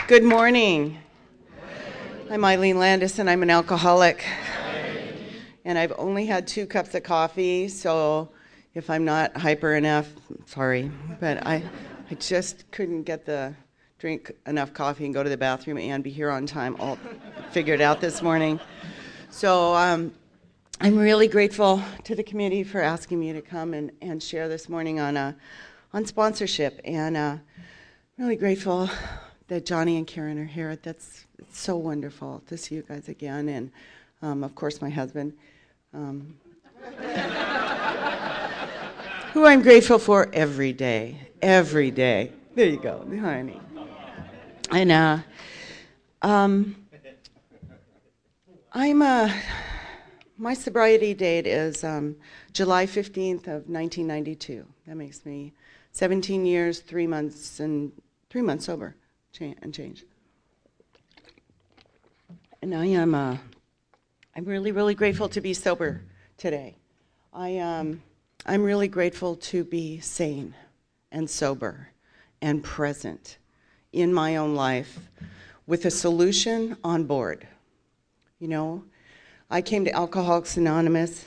Good morning. I'm Eileen Landis, and I'm an alcoholic. And I've only had 2 cups of coffee, so if I'm not hyper enough, sorry. But I just couldn't drink enough coffee and go to the bathroom and be here on time. All figured out this morning. So I'm really grateful to the committee for asking me to come and share this morning on sponsorship. And really grateful that Johnny and Karen are here. It's so wonderful to see you guys again. And of course, my husband, who I'm grateful for every day. Every day. There you go, honey. And my sobriety date is July 15th of 1992. That makes me 17 years, 3 months, and 3 months sober and change. And I'm really, really grateful to be sober today. I'm really grateful to be sane and sober and present in my own life with a solution on board. You know, I came to Alcoholics Anonymous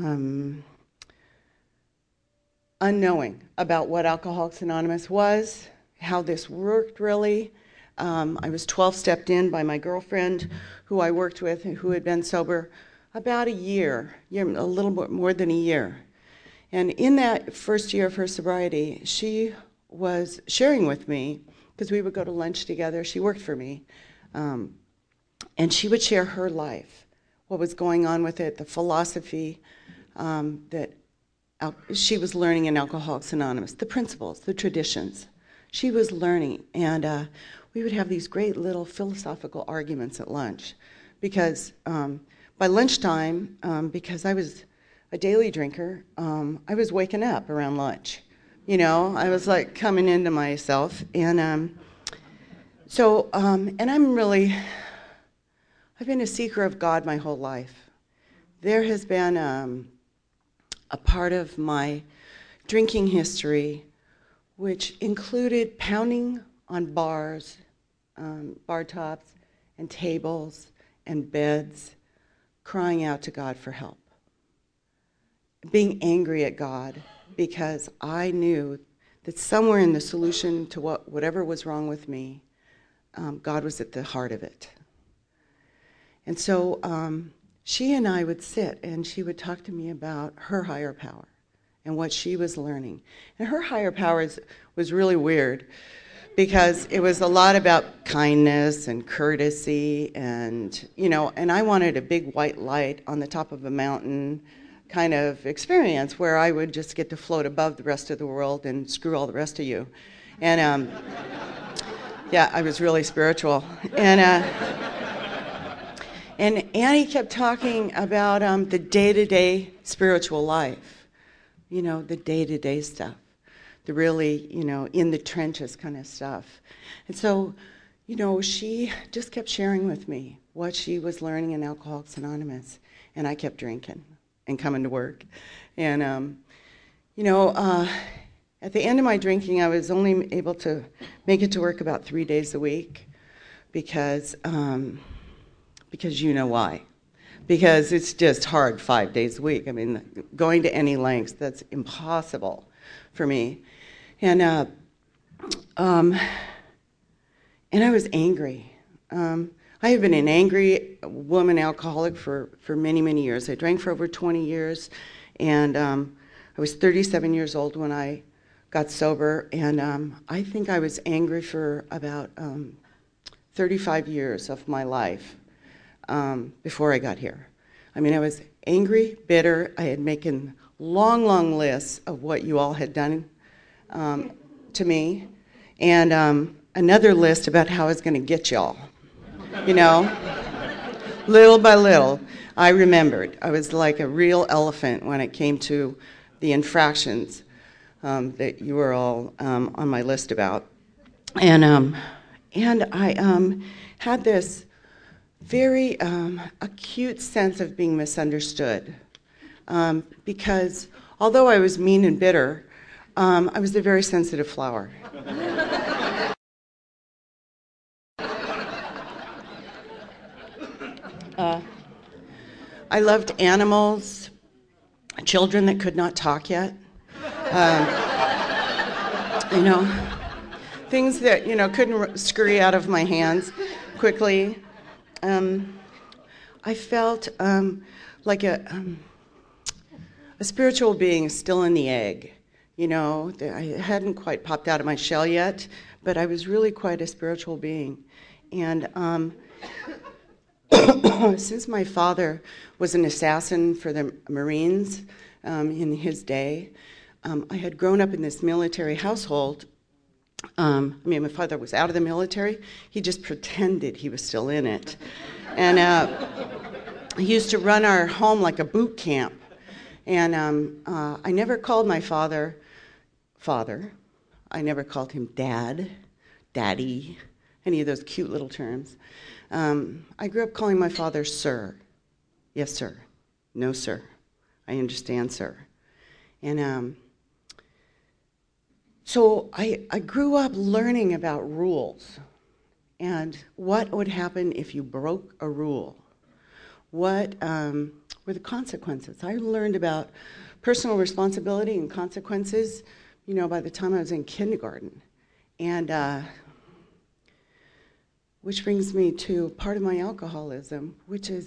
unknowing about what Alcoholics Anonymous was, how this worked really. I was 12-stepped in by my girlfriend who I worked with who had been sober about a year, a little bit more than a year. And in that first year of her sobriety, she was sharing with me, because we would go to lunch together. She worked for me. And she would share her life, what was going on with it, the philosophy that she was learning in Alcoholics Anonymous, the principles, the traditions. She was learning, and we would have these great little philosophical arguments at lunch, because by lunchtime, because I was a daily drinker, I was waking up around lunch. You know, I was like coming into myself, and and I've been a seeker of God my whole life. There has been a part of my drinking history which included pounding on bars, bar tops, and tables, and beds, crying out to God for help. Being angry at God because I knew that somewhere in the solution to whatever was wrong with me, God was at the heart of it. And so she and I would sit, and she would talk to me about her higher power and what she was learning. And her higher power was really weird, because it was a lot about kindness and courtesy and, you know, and I wanted a big white light on the top of a mountain kind of experience where I would just get to float above the rest of the world and screw all the rest of you. And yeah, I was really spiritual. And Annie kept talking about the day-to-day spiritual life, you know, the day-to-day stuff, the really, you know, in the trenches kind of stuff. And so, you know, she just kept sharing with me what she was learning in Alcoholics Anonymous, and I kept drinking and coming to work. And, you know, at the end of my drinking, I was only able to make it to work about 3 days a week, because you know why. Because it's just hard 5 days a week. I mean, going to any lengths, that's impossible for me. And I was angry. I have been an angry woman alcoholic for many, many years. I drank for over 20 years, and I was 37 years old when I got sober, and I think I was angry for about 35 years of my life before I got here. I mean, I was angry, bitter. I had making long, long lists of what you all had done to me, and another list about how I was going to get y'all. You know, little by little, I remembered. I was like a real elephant when it came to the infractions that you were all on my list about, and I had this very acute sense of being misunderstood, because although I was mean and bitter, I was a very sensitive flower. I loved animals, children that could not talk yet. You know, things that, couldn't scurry out of my hands quickly. I felt like a spiritual being still in the egg. I hadn't quite popped out of my shell yet, but I was really quite a spiritual being. And since my father was an assassin for the Marines in his day, I had grown up in this military household. My father was out of the military. He just pretended he was still in it. And he used to run our home like a boot camp. And I never called my father. I never called him dad, daddy, any of those cute little terms. I grew up calling my father sir. Yes, sir. No, sir. I understand, sir. And so I grew up learning about rules and what would happen if you broke a rule. What were the consequences? I learned about personal responsibility and consequences, by the time I was in kindergarten. And which brings me to part of my alcoholism, which is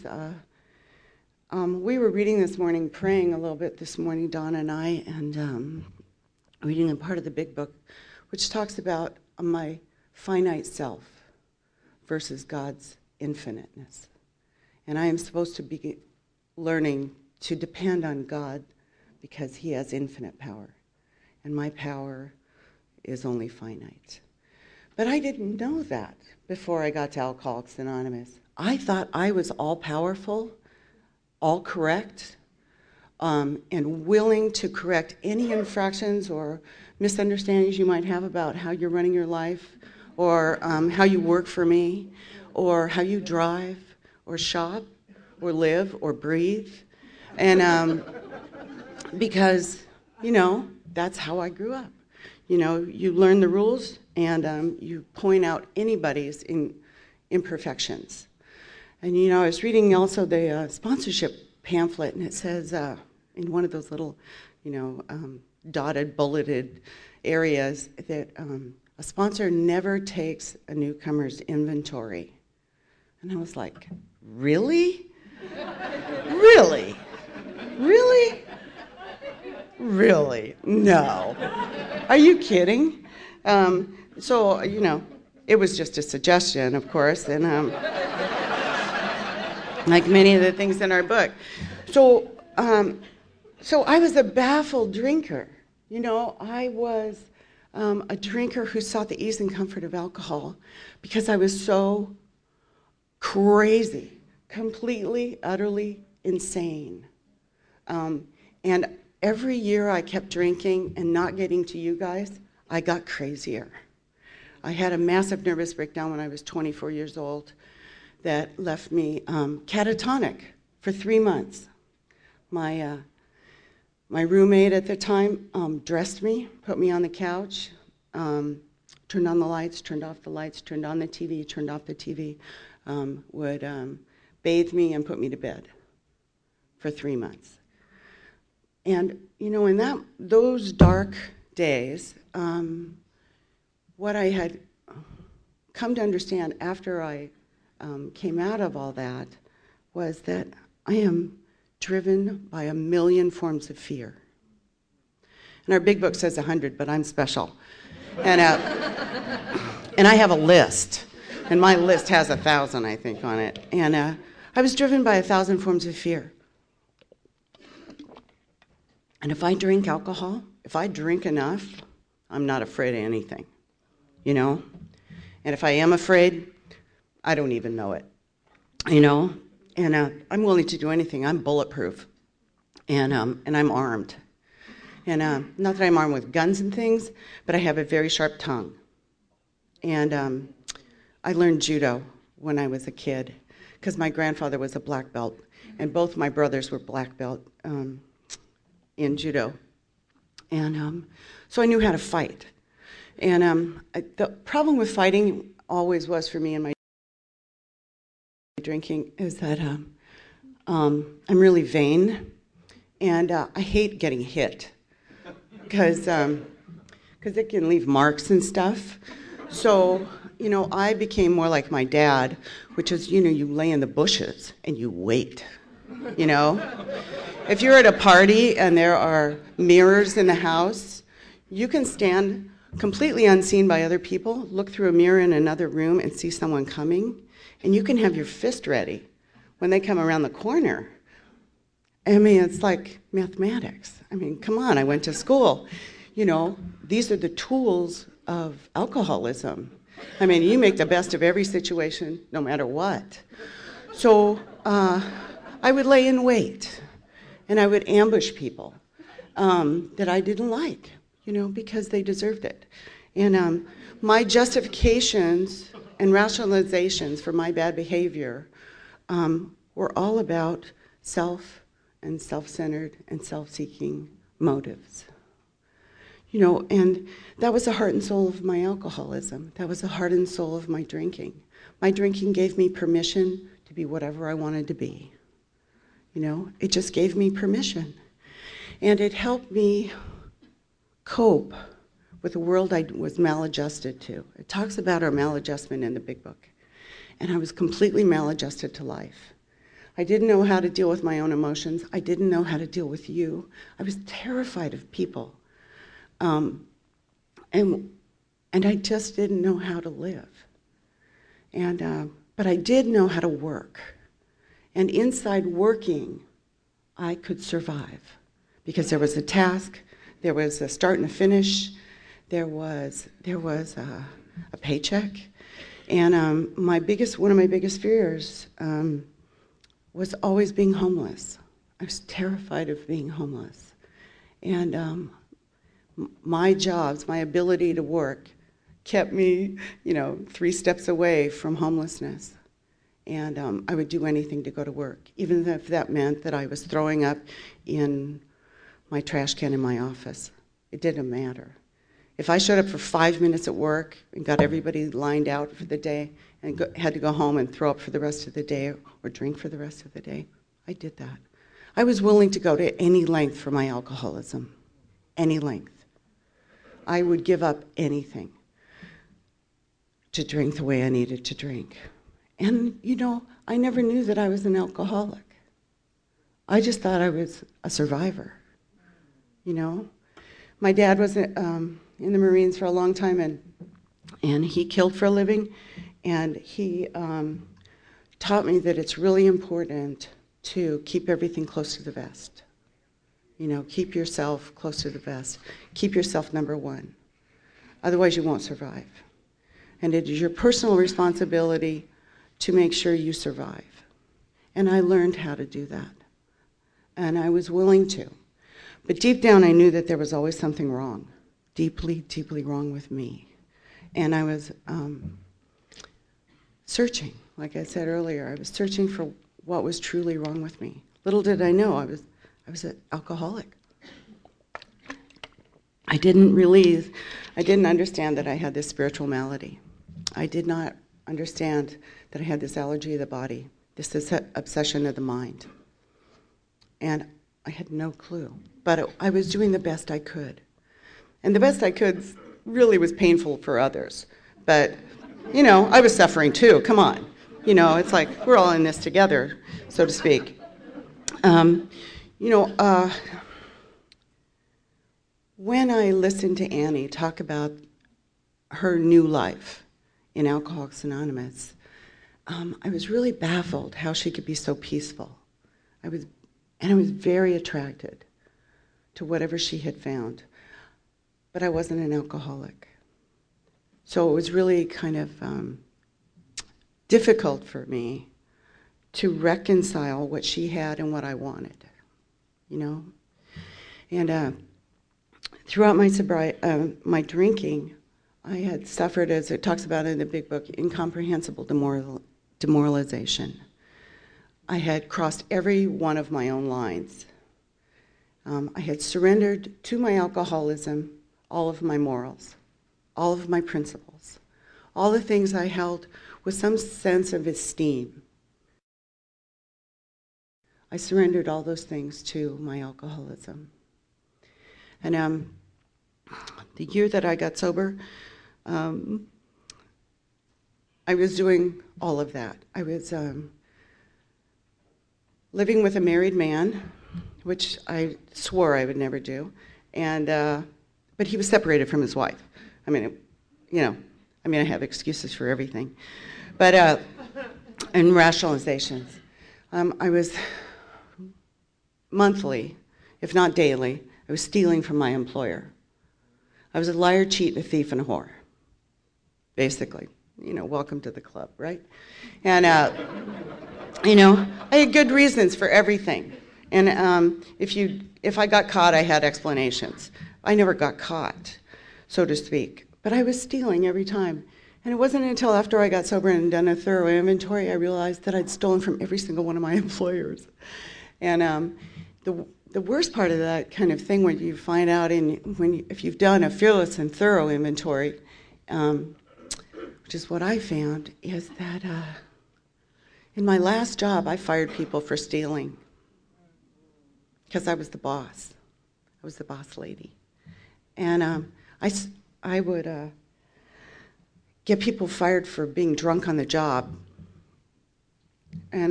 we were reading this morning, praying a little bit this morning, Donna and I, and reading a part of the big book, which talks about my finite self versus God's infiniteness. And I am supposed to be learning to depend on God because he has infinite power. And my power is only finite. But I didn't know that before I got to Alcoholics Anonymous. I thought I was all-powerful, all correct, and willing to correct any infractions or misunderstandings you might have about how you're running your life, or how you work for me, or how you drive, or shop, or live, or breathe. And because, that's how I grew up. You learn the rules, and you point out anybody's imperfections. And, I was reading also the sponsorship pamphlet, and it says in one of those little, dotted, bulleted areas that a sponsor never takes a newcomer's inventory. And I was like, really? Really? Really? Really? No. Are you kidding? So, it was just a suggestion, of course, and like many of the things in our book. So I was a baffled drinker. I was a drinker who sought the ease and comfort of alcohol because I was so crazy, completely, utterly insane. And every year I kept drinking and not getting to you guys, I got crazier. I had a massive nervous breakdown when I was 24 years old that left me catatonic for 3 months. My roommate at the time dressed me, put me on the couch, turned on the lights, turned off the lights, turned on the TV, turned off the TV, would bathe me and put me to bed for 3 months. And, in those dark days, what I had come to understand after I came out of all that was that I am driven by 1,000,000 forms of fear. And our big book says 100, but I'm special. And I have a list, and my list has 1,000, I think, on it. And I was driven by 1,000 forms of fear. And if I drink alcohol, if I drink enough, I'm not afraid of anything, And if I am afraid, I don't even know it, And I'm willing to do anything. I'm bulletproof, and I'm armed. And not that I'm armed with guns and things, but I have a very sharp tongue. And I learned judo when I was a kid because my grandfather was a black belt, and both my brothers were black belt in judo. And so I knew how to fight. And the problem with fighting always was for me in my drinking is that I'm really vain, and I hate getting hit because it can leave marks and stuff. So, I became more like my dad, which is, you lay in the bushes and you wait, If you're at a party and there are mirrors in the house, you can stand completely unseen by other people, look through a mirror in another room and see someone coming, and you can have your fist ready when they come around the corner. I mean, it's like mathematics. I mean, come on, I went to school. These are the tools of alcoholism. I mean, you make the best of every situation, no matter what. So I would lay in wait, and I would ambush people that I didn't like, because they deserved it. And my justifications and rationalizations for my bad behavior were all about self and self-centered and self-seeking motives. And that was the heart and soul of my alcoholism. That was the heart and soul of my drinking. My drinking gave me permission to be whatever I wanted to be. It just gave me permission. And it helped me cope with the world I was maladjusted to. It talks about our maladjustment in the big book. And I was completely maladjusted to life. I didn't know how to deal with my own emotions. I didn't know how to deal with you. I was terrified of people. And I just didn't know how to live. But I did know how to work. And inside working, I could survive. Because there was a task, there was a start and a finish, there was a paycheck. And one of my biggest fears was always being homeless. I was terrified of being homeless. And my jobs, my ability to work, kept me, 3 steps away from homelessness. And I would do anything to go to work, even if that meant that I was throwing up in my trash can in my office. It didn't matter. If I showed up for 5 minutes at work and got everybody lined out for the day and had to go home and throw up for the rest of the day or drink for the rest of the day, I did that. I was willing to go to any length for my alcoholism, any length. I would give up anything to drink the way I needed to drink. And, I never knew that I was an alcoholic. I just thought I was a survivor, My dad was in the Marines for a long time, and he killed for a living, and he taught me that it's really important to keep everything close to the vest. Keep yourself close to the vest. Keep yourself number one. Otherwise, you won't survive. And it is your personal responsibility to make sure you survive. And I learned how to do that. And I was willing to. But deep down, I knew that there was always something wrong. Deeply, deeply wrong with me. And I was searching. Like I said earlier, I was searching for what was truly wrong with me. Little did I know I was an alcoholic. I didn't understand that I had this spiritual malady. I did not understand that I had this allergy of the body, this obsession of the mind. And I had no clue. But I was doing the best I could. And the best I could really was painful for others. But, I was suffering too. Come on. It's like we're all in this together, so to speak. When I listened to Annie talk about her new life in Alcoholics Anonymous, I was really baffled how she could be so peaceful. I was very attracted to whatever she had found, but I wasn't an alcoholic. So it was really kind of difficult for me to reconcile what she had and what I wanted, And throughout my sobriety, my drinking, I had suffered, as it talks about in the big book, incomprehensible demoralization. I had crossed every one of my own lines. I had surrendered to my alcoholism all of my morals, all of my principles, all the things I held with some sense of esteem. I surrendered all those things to my alcoholism. And the year that I got sober, I was doing all of that. I was living with a married man, which I swore I would never do, and but he was separated from his wife. I mean, I have excuses for everything, but and rationalizations. I was monthly, if not daily, I was stealing from my employer. I was a liar, cheat, a thief, and a whore, basically. Welcome to the club, right? And, I had good reasons for everything. And if I got caught, I had explanations. I never got caught, so to speak. But I was stealing every time. And it wasn't until after I got sober and done a thorough inventory, I realized that I'd stolen from every single one of my employers. And the worst part of that kind of thing, when you find out if you've done a fearless and thorough inventory, which is what I found, is that in my last job, I fired people for stealing because I was the boss. I was the boss lady. And I would get people fired for being drunk on the job. And,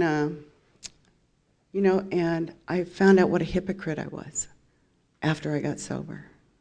and I found out what a hypocrite I was after I got sober.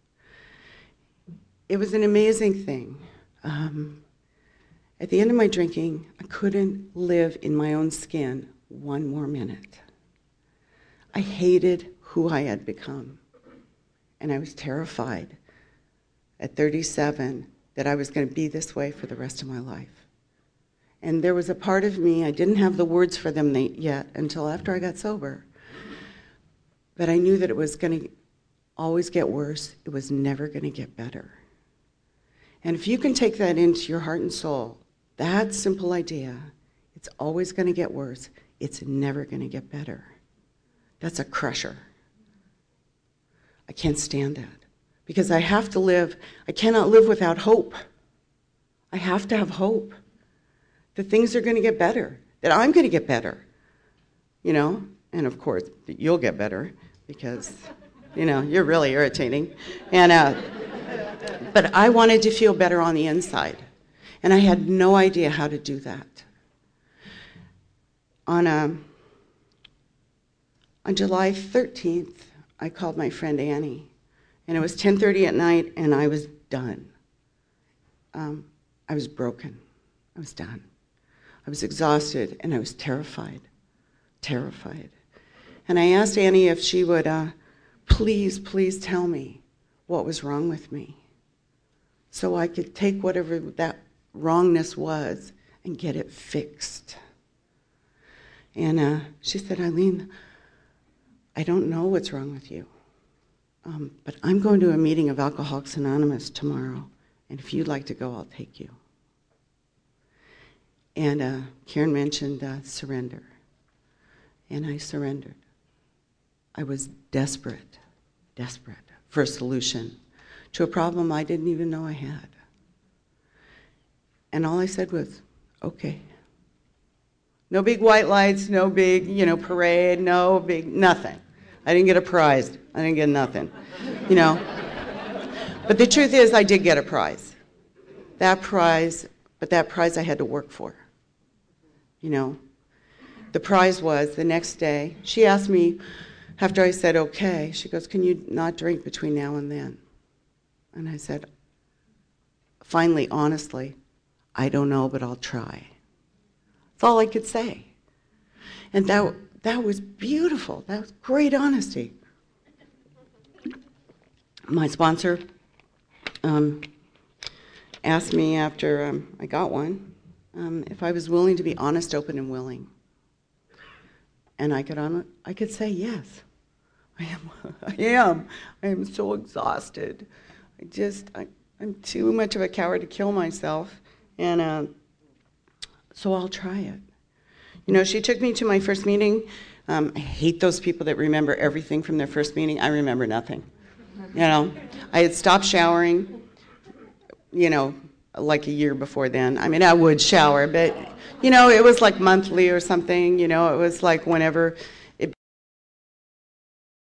It was an amazing thing. At the end of my drinking, I couldn't live in my own skin one more minute. I hated who I had become. And I was terrified at 37 that I was going to be this way for the rest of my life. And there was a part of me, I didn't have the words for them yet until after I got sober, but I knew that it was going to always get worse. It was never going to get better. And if you can take that into your heart and soul, that simple idea, it's always going to get worse, it's never going to get better. That's a crusher. I can't stand that. Because I have to live, I cannot live without hope. I have to have hope that things are going to get better, that I'm going to get better, and of course, that you'll get better because, you're really irritating. And, but I wanted to feel better on the inside, and I had no idea how to do that. On July 13th, I called my friend Annie. And it was 10:30 at night, and I was done. I was broken. I was done. I was exhausted, and I was terrified. And I asked Annie if she would please tell me what was wrong with me so I could take whatever that wrongness was and get it fixed. And she said, Eileen, I don't know what's wrong with you. But I'm going to a meeting of Alcoholics Anonymous tomorrow, and if you'd like to go, I'll take you. And Karen mentioned surrender, and I surrendered. I was desperate for a solution to a problem I didn't even know I had. And all I said was, okay. No big white lights, no big, parade, no big, nothing. I didn't get a prize. I didn't get nothing, But the truth is, I did get a prize. That prize I had to work for, The prize was the next day, she asked me, after I said okay, she goes, can you not drink between now and then? And I said, finally, honestly, I don't know, but I'll try. That's all I could say. And that was beautiful. That was great honesty. My sponsor asked me after I got one if I was willing to be honest, open, and willing. And I could say yes. I am. I am so exhausted. I'm too much of a coward to kill myself, and so I'll try it. She took me to my first meeting. I hate those people that remember everything from their first meeting. I remember nothing. I had stopped showering, like a year before then. I mean, I would shower, but, it was like monthly or something. It was like whenever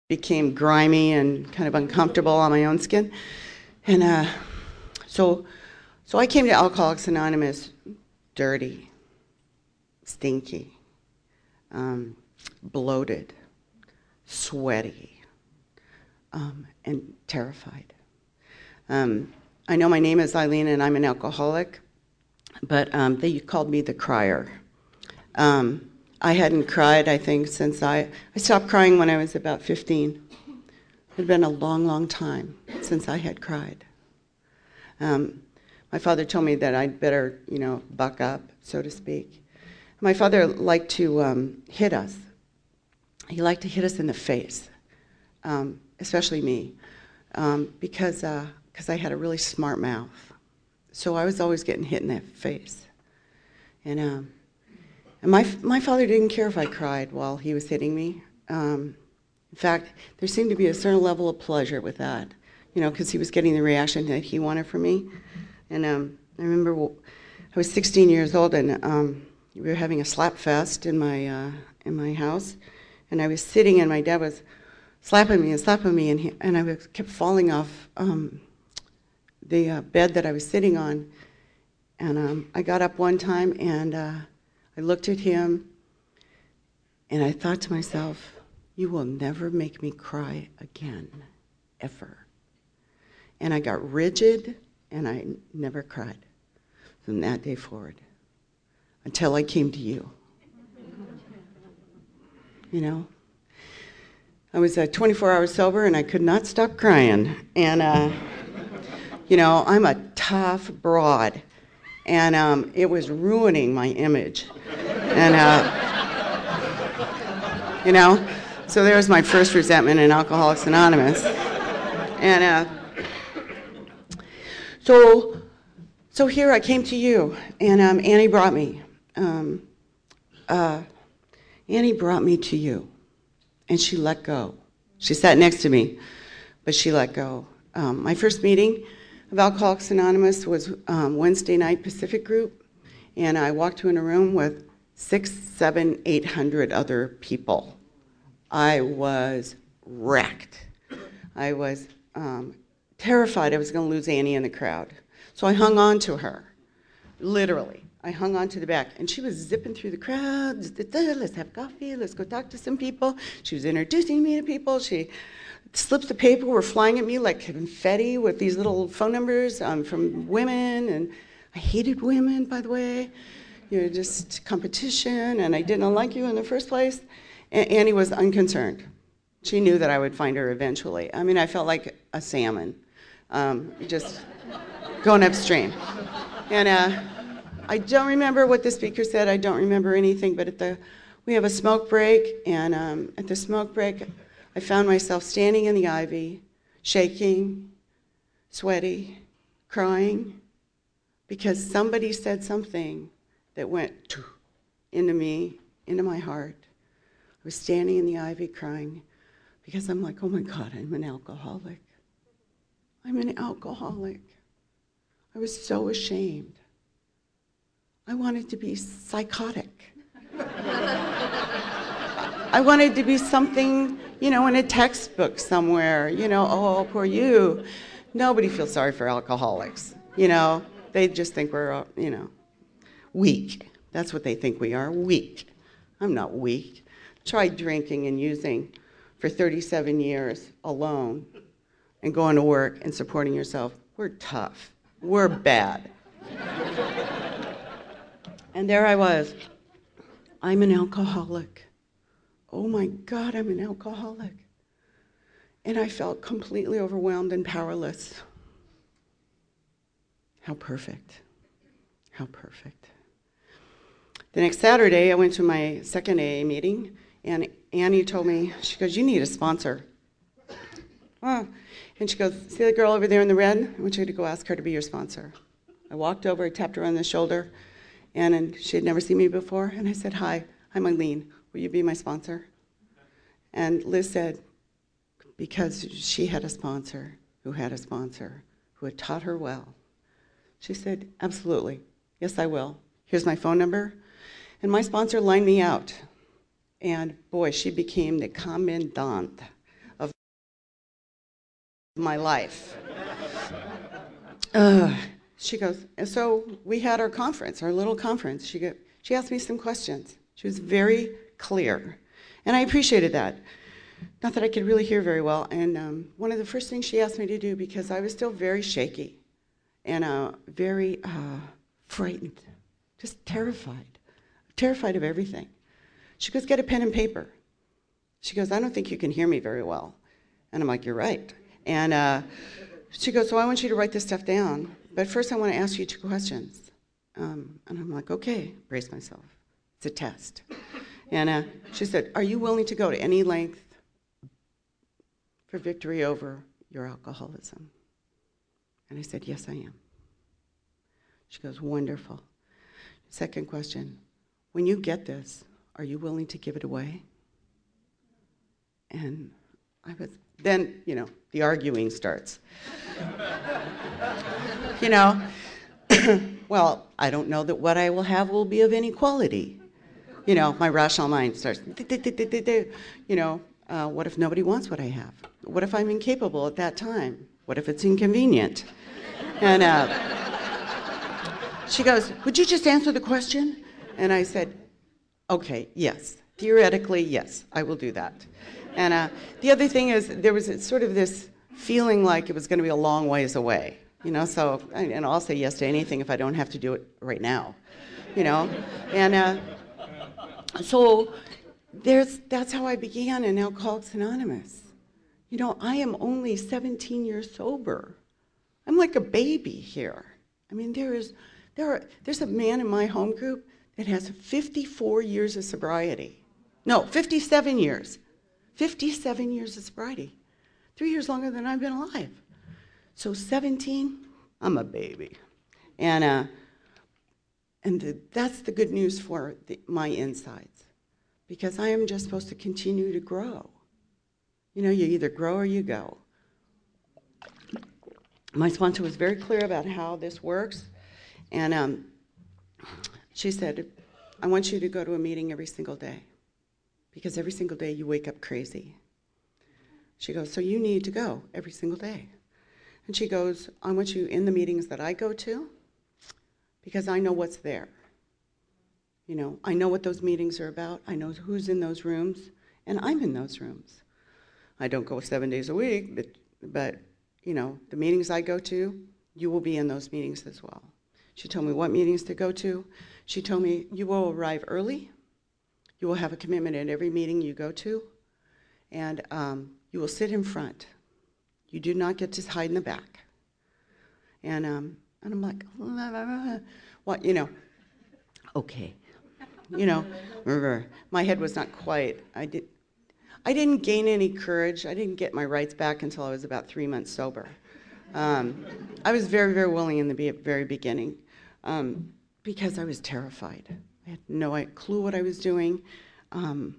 became grimy and kind of uncomfortable on my own skin. And so I came to Alcoholics Anonymous dirty, stinky, bloated, sweaty, and terrified. I know my name is Eileen and I'm an alcoholic, but they called me the crier. I hadn't cried, I think, since I stopped crying when I was about 15. It had been a long, long time since I had cried. My father told me that I'd better, buck up, so to speak. My father liked to hit us. He liked to hit us in the face, especially me, because I had a really smart mouth. So I was always getting hit in the face. And my father didn't care if I cried while he was hitting me. In fact, there seemed to be a certain level of pleasure with that, because he was getting the reaction that he wanted from me. And I remember I was 16 years old, and we were having a slap fest in my house, and I was sitting, and my dad was slapping me, and I kept falling off the bed that I was sitting on. And I got up one time, and I looked at him, and I thought to myself, you will never make me cry again, ever. And I got rigid, and I never cried from that day forward until I came to you. I was 24 hours sober, and I could not stop crying. And, I'm a tough broad, and it was ruining my image. And, so there was my first resentment in Alcoholics Anonymous. And so here I came to you, and Annie brought me. Annie brought me to you, and she let go. She sat next to me, but she let go. My first meeting of Alcoholics Anonymous was Wednesday night Pacific group, and I walked in a room with 600, 700, 800 other people. I was wrecked. I was terrified I was going to lose Annie in the crowd. So I hung on to her, literally. I hung on to the back, and she was zipping through the crowd. Let's have coffee. Let's go talk to some people. She was introducing me to people. She slips of paper were flying at me like confetti with these little phone numbers from women, and I hated women, by the way. Just competition, and I didn't like you in the first place. And Annie was unconcerned. She knew that I would find her eventually. I mean, I felt like a salmon, just going upstream. And I don't remember what the speaker said. I don't remember anything, but we have a smoke break, and at the smoke break, I found myself standing in the ivy, shaking, sweaty, crying, because somebody said something that went into me, into my heart. I was standing in the ivy crying because I'm like, oh my God, I'm an alcoholic. I'm an alcoholic. I was so ashamed. I wanted to be psychotic. I wanted to be something, in a textbook somewhere, oh, poor you. Nobody feels sorry for alcoholics, They just think we're, weak. That's what they think we are, weak. I'm not weak. Tried drinking and using for 37 years alone and going to work and supporting yourself. We're tough. We're bad. And there I was. I'm an alcoholic. Oh my God, I'm an alcoholic. And I felt completely overwhelmed and powerless. How perfect. How perfect. The next Saturday, I went to my second AA meeting, and Annie told me, she goes, you need a sponsor. Oh. And she goes, see the girl over there in the red? I want you to go ask her to be your sponsor. I walked over, I tapped her on the shoulder, and she had never seen me before, and I said, hi, I'm Eileen. Will you be my sponsor? And Liz said, because she had a sponsor who had a sponsor who had taught her well. She said, absolutely. Yes, I will. Here's my phone number. And my sponsor lined me out. And boy, she became the commandant my life. She goes, and so we had our conference, our little conference. She asked me some questions. She was very clear, and I appreciated that. Not that I could really hear very well. And one of the first things she asked me to do, because I was still very shaky and very frightened, just terrified of everything. She goes, get a pen and paper. She goes, I don't think you can hear me very well. And I'm like, you're right. And she goes, so I want you to write this stuff down, but first I want to ask you 2 questions. And I'm like, okay, brace myself. It's a test. And she said, are you willing to go to any length for victory over your alcoholism? And I said, yes, I am. She goes, wonderful. Second question, when you get this, are you willing to give it away? And then, the arguing starts. Well, I don't know that what I will have will be of any quality. My rational mind starts, what if nobody wants what I have? What if I'm incapable at that time? What if it's inconvenient? And she goes, would you just answer the question? And I said, okay, yes. Theoretically, yes, I will do that. And the other thing is, there was sort of this feeling like it was going to be a long ways away, so, and I'll say yes to anything if I don't have to do it right now, And so that's how I began in Alcoholics Anonymous. I am only 17 years sober. I'm like a baby here. I mean, there's a man in my home group that has 54 years of sobriety. No, 57 years. 57 years of sobriety. 3 years longer than I've been alive. So 17, I'm a baby. And that's the good news for my insides. Because I am just supposed to continue to grow. You either grow or you go. My sponsor was very clear about how this works. And she said, I want you to go to a meeting every single day. Because every single day you wake up crazy. She goes, so you need to go every single day. And she goes, I want you in the meetings that I go to, because I know what's there. I know what those meetings are about. I know who's in those rooms, and I'm in those rooms. I don't go 7 days a week, but the meetings I go to, you will be in those meetings as well. She told me what meetings to go to. She told me, you will arrive early. You will have a commitment at every meeting you go to, and you will sit in front. You do not get to hide in the back. And I'm like, what, okay. My head was not quite, I didn't gain any courage. I didn't get my rights back until I was about 3 months sober. I was very, very willing in the very beginning because I was terrified. I had no clue what I was doing. And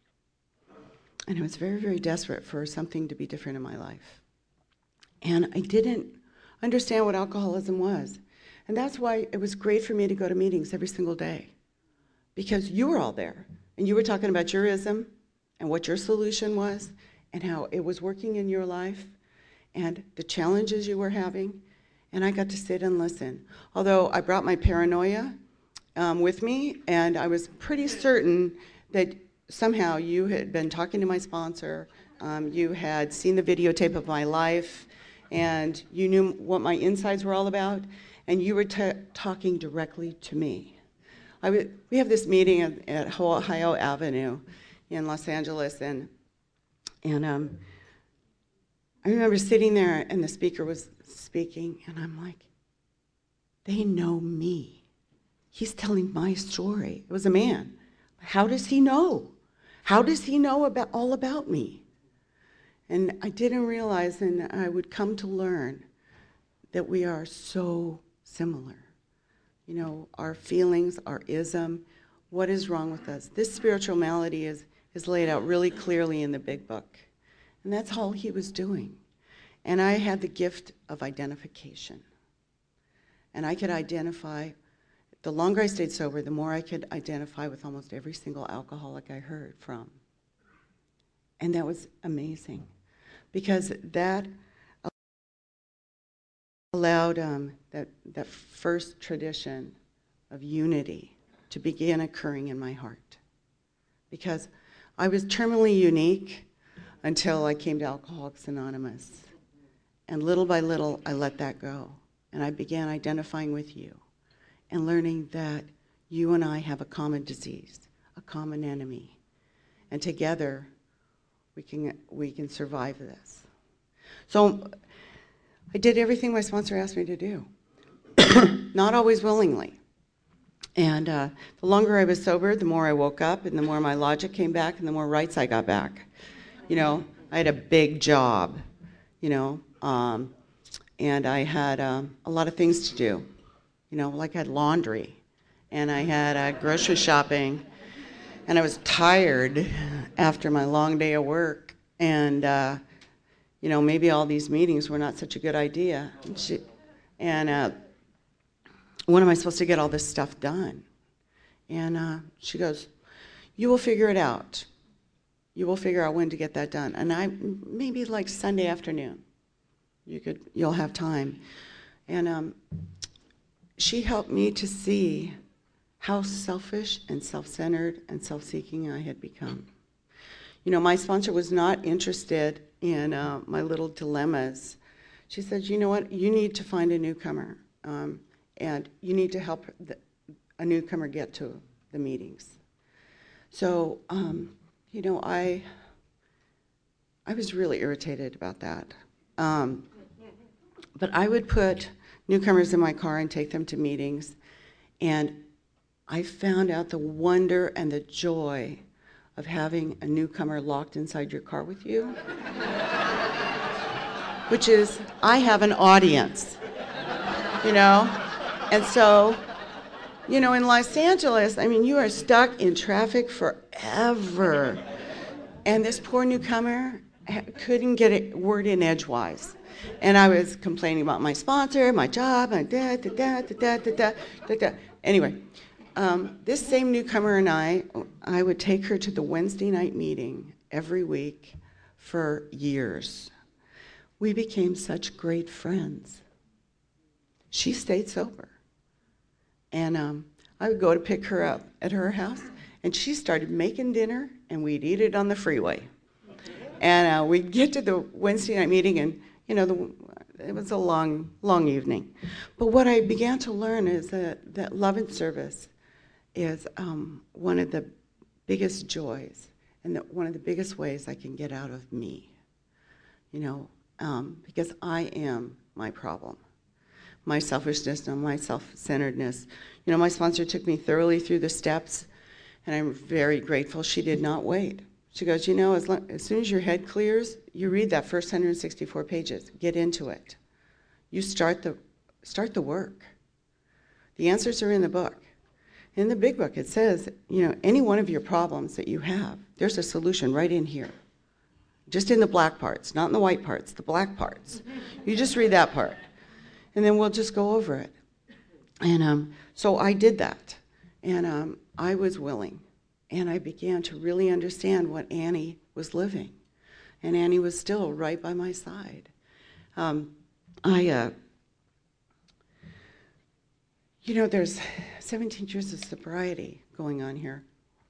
I was very, very desperate for something to be different in my life. And I didn't understand what alcoholism was. And that's why it was great for me to go to meetings every single day. Because you were all there. And you were talking about your ism and what your solution was and how it was working in your life and the challenges you were having. And I got to sit and listen. Although I brought my paranoia with me, and I was pretty certain that somehow you had been talking to my sponsor, you had seen the videotape of my life, and you knew what my insides were all about, and you were talking directly to me. We have this meeting at Ohio Avenue in Los Angeles, and I remember sitting there, and the speaker was speaking, and I'm like, they know me. He's telling my story. It was a man. How does he know? How does he know all about me? And I didn't realize, and I would come to learn, that we are so similar. Our feelings, our ism, what is wrong with us. This spiritual malady is laid out really clearly in the big book. And that's all he was doing. And I had the gift of identification. And I could identify, the longer I stayed sober, the more I could identify with almost every single alcoholic I heard from. And that was amazing. Because that allowed that first tradition of unity to begin occurring in my heart. Because I was terminally unique until I came to Alcoholics Anonymous. And little by little, I let that go. And I began identifying with you and learning that you and I have a common disease, a common enemy. And together, we can survive this. So I did everything my sponsor asked me to do, not always willingly. And the longer I was sober, the more I woke up, and the more my logic came back, and the more rights I got back. You know, I had a big job, you know, and I had a lot of things to do. You know, like I had laundry, and I had grocery shopping, and I was tired after my long day of work, and you know, maybe all these meetings were not such a good idea. And when am I supposed to get all this stuff done? And she goes, you will figure it out. You will figure out when to get that done. And maybe like Sunday afternoon, you'll have time. And she helped me to see how selfish and self-centered and self-seeking I had become. You know, my sponsor was not interested in my little dilemmas. She said, you know what, you need to find a newcomer, and you need to help a newcomer get to the meetings. So, you know, I was really irritated about that. But I would put newcomers in my car and take them to meetings, and I found out the wonder and the joy of having a newcomer locked inside your car with you, which is, I have an audience, you know? And so, you know, in Los Angeles, I mean, you are stuck in traffic forever. And this poor newcomer couldn't get a word in edgewise. And I was complaining about my sponsor, my job, and Anyway, this same newcomer and I would take her to the Wednesday night meeting every week for years. We became such great friends. She stayed sober. And I would go to pick her up at her house, and she started making dinner, and we'd eat it on the freeway. And we'd get to the Wednesday night meeting, and you know, it was a long, long evening. But what I began to learn is that love and service is one of the biggest joys, and one of the biggest ways I can get out of me. You know, because I am my problem. My selfishness and my self-centeredness. You know, my sponsor took me thoroughly through the steps, and I'm very grateful she did not wait. She goes, you know, as soon as your head clears, you read that first 164 pages. Get into it. You start the work. The answers are in the book. In the big book, it says, you know, any one of your problems that you have, there's a solution right in here. Just in the black parts, not in the white parts, the black parts. You just read that part. And then we'll just go over it. And so I did that. And I was willing. And I began to really understand what Annie was living. And Annie was still right by my side. You know, there's 17 years of sobriety going on here.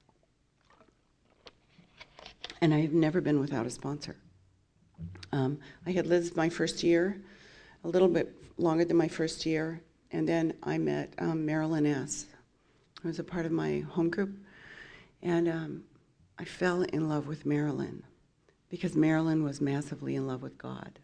And I have never been without a sponsor. I had lived my first year, a little bit longer than my first year, and then I met Marilyn S., who was a part of my home group, and I fell in love with Marilyn because Marilyn was massively in love with God.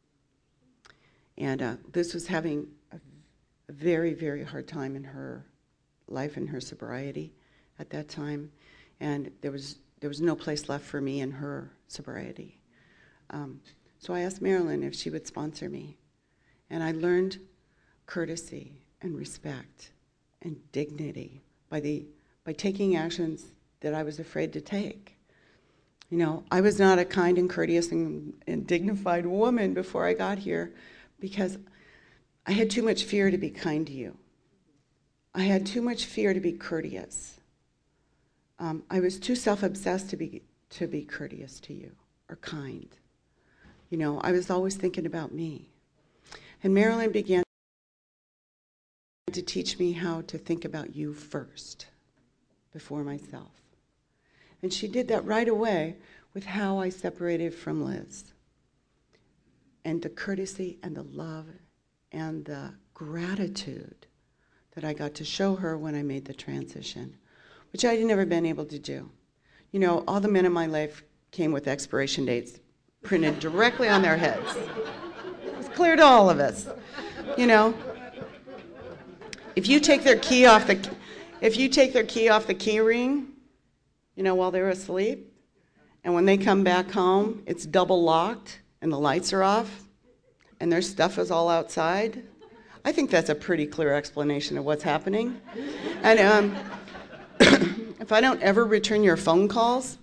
And Liz was having a very, very hard time in her life and her sobriety at that time, and there was no place left for me in her sobriety. So I asked Marilyn if she would sponsor me. And I learned courtesy and respect and dignity by taking actions that I was afraid to take. You know, I was not a kind and courteous and dignified woman before I got here because I had too much fear to be kind to you. I had too much fear to be courteous. I was too self-obsessed to be courteous to you or kind. You know, I was always thinking about me. And Marilyn began to teach me how to think about you first, before myself. And she did that right away with how I separated from Liz. And the courtesy and the love and the gratitude that I got to show her when I made the transition, which I'd never been able to do. You know, all the men in my life came with expiration dates printed directly on their heads. It was clear to all of us, you know. If you take their key off the key ring, you know, while they're asleep, and when they come back home, it's double locked and the lights are off and their stuff is all outside, I think that's a pretty clear explanation of what's happening. And if I don't ever return your phone calls,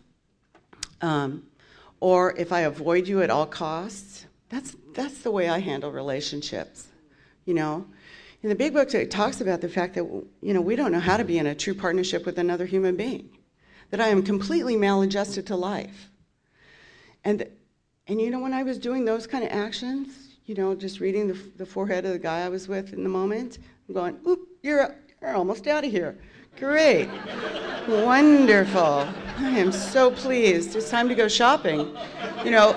or if I avoid you at all costs, that's the way I handle relationships, you know. In the big book, it talks about the fact that, you know, we don't know how to be in a true partnership with another human being, that I am completely maladjusted to life. And you know, when I was doing those kind of actions, you know, just reading the forehead of the guy I was with in the moment, I'm going, oop, you're almost out of here. Great. Wonderful. I am so pleased. It's time to go shopping. You know,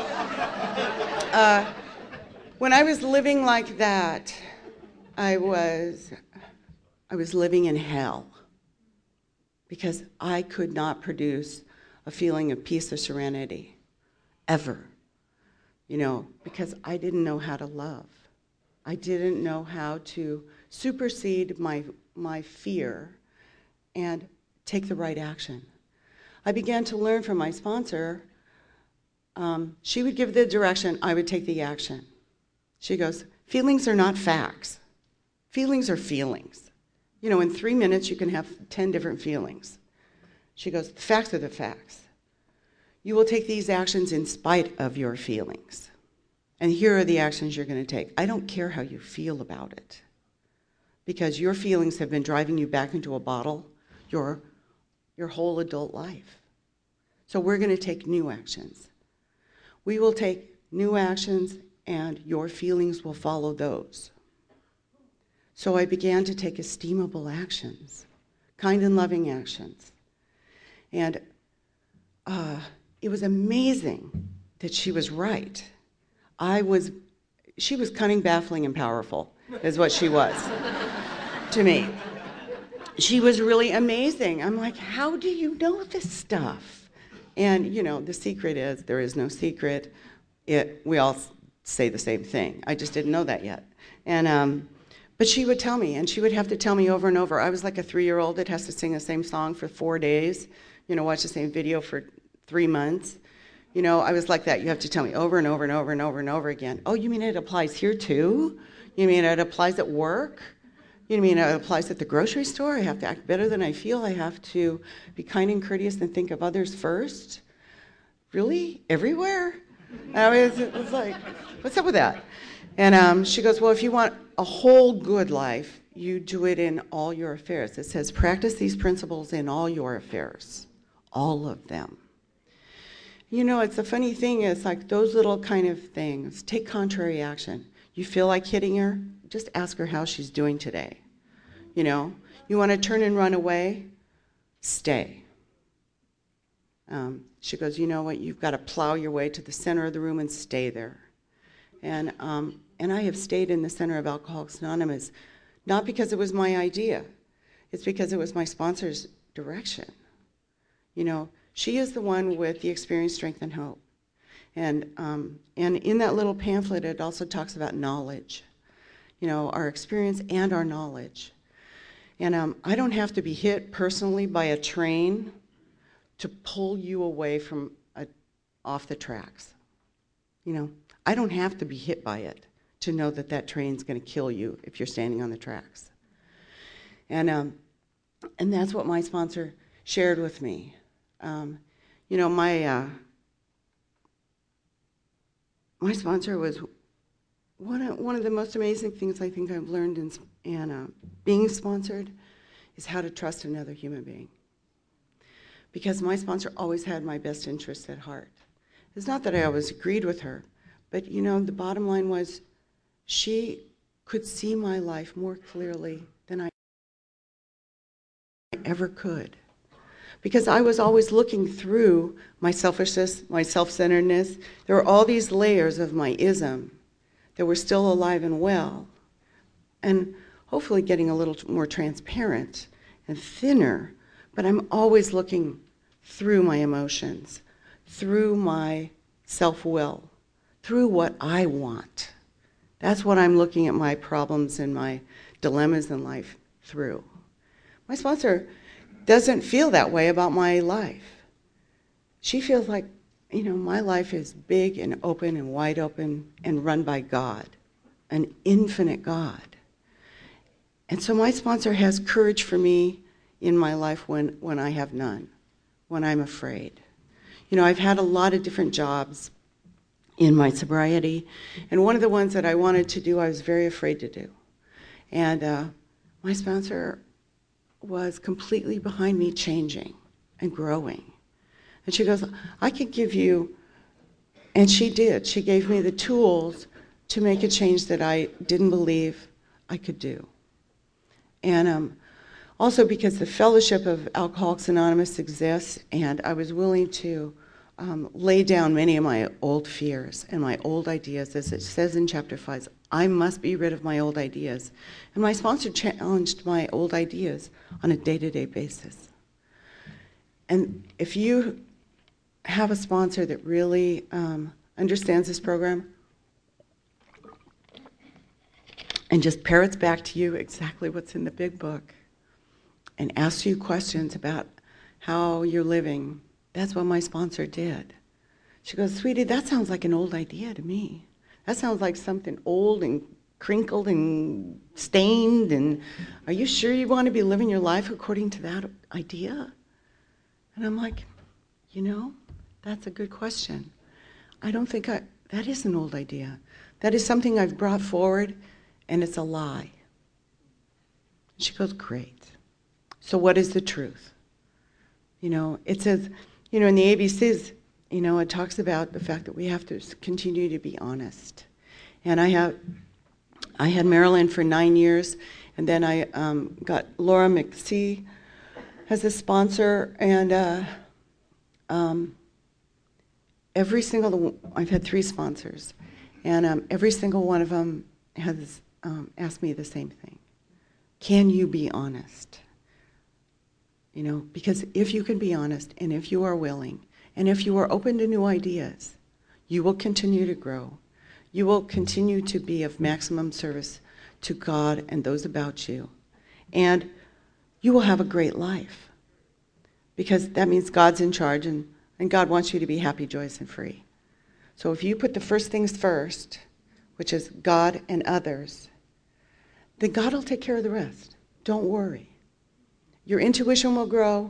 when I was living like that, I was living in hell because I could not produce a feeling of peace or serenity, ever. You know, because I didn't know how to love. I didn't know how to supersede my fear and take the right action. I began to learn from my sponsor. She would give the direction, I would take the action. She goes, feelings are not facts. Feelings are feelings. You know, in 3 minutes you can have 10 different feelings. She goes, the facts are the facts. You will take these actions in spite of your feelings. And here are the actions you're going to take. I don't care how you feel about it, because your feelings have been driving you back into a bottle your whole adult life. So we're going to take new actions. We will take new actions and your feelings will follow those. So I began to take esteemable actions, kind and loving actions. And it was amazing that she was right. She was cunning, baffling, and powerful, is what she was to me. She was really amazing. I'm like, how do you know this stuff? And, you know, the secret is there is no secret. We all say the same thing. I just didn't know that yet. And but she would tell me, and she would have to tell me over and over. I was like a 3-year-old that has to sing the same song for 4 days, you know, watch the same video for 3 months. You know, I was like that. You have to tell me over and over and over and over and over again. Oh, you mean it applies here too? You mean it applies at work? You mean it applies at the grocery store? I have to act better than I feel. I have to be kind and courteous and think of others first? Really? Everywhere? And I was like, what's up with that? And she goes, well, if you want a whole good life, you do it in all your affairs. It says, practice these principles in all your affairs, all of them. You know, it's a funny thing, it's like those little kind of things. Take contrary action. You feel like hitting her? Just ask her how she's doing today. You know, you want to turn and run away? Stay. She goes, you know what, you've got to plow your way to the center of the room and stay there. And I have stayed in the center of Alcoholics Anonymous, not because it was my idea. It's because it was my sponsor's direction. You know, she is the one with the experience, strength, and hope. And in that little pamphlet, it also talks about knowledge. You know, our experience and our knowledge. And I don't have to be hit personally by a train to pull you away from off the tracks. You know, I don't have to be hit by it to know that that train's going to kill you if you're standing on the tracks. And that's what my sponsor shared with me. You know, my sponsor was one of the most amazing things I think I've learned in being sponsored is how to trust another human being. Because my sponsor always had my best interests at heart. It's not that I always agreed with her, but you know, the bottom line was she could see my life more clearly than I ever could. Because I was always looking through my selfishness, my self-centeredness. There were all these layers of my ism that were still alive and well, and hopefully getting a little more transparent and thinner, but I'm always looking through my emotions, through my self-will, through what I want. That's what I'm looking at my problems and my dilemmas in life through. My sponsor doesn't feel that way about my life. She feels like, my life is big and open and wide open and run by God, an infinite God. And so my sponsor has courage for me in my life when I have none, when I'm afraid. I've had a lot of different jobs in my sobriety, and one of the ones that I wanted to do, I was very afraid to do. And my sponsor was completely behind me changing and growing. And she goes, I could give you, and she did. She gave me the tools to make a change that I didn't believe I could do. And also because the Fellowship of Alcoholics Anonymous exists, and I was willing to lay down many of my old fears and my old ideas, as it says in Chapter 5, I must be rid of my old ideas. And my sponsor challenged my old ideas on a day-to-day basis. And if you have a sponsor that really understands this program and just parrots back to you exactly what's in the big book and asks you questions about how you're living, that's what my sponsor did. She goes, sweetie, that sounds like an old idea to me. That sounds like something old and crinkled and stained, and are you sure you want to be living your life according to that idea? And I'm like, that's a good question. I don't think that is an old idea. That is something I've brought forward, and it's a lie. She goes, great. So what is the truth? It says, in the ABCs, it talks about the fact that we have to continue to be honest. And I had Marilyn for 9 years, and then I got Laura McSee as a sponsor, and I've had 3 sponsors, and every single one of them has asked me the same thing. Can you be honest? Because if you can be honest, and if you are willing, and if you are open to new ideas, you will continue to grow. You will continue to be of maximum service to God and those about you. And you will have a great life. Because that means God's in charge, and God wants you to be happy, joyous, and free. So if you put the first things first, which is God and others, then God will take care of the rest. Don't worry. Your intuition will grow.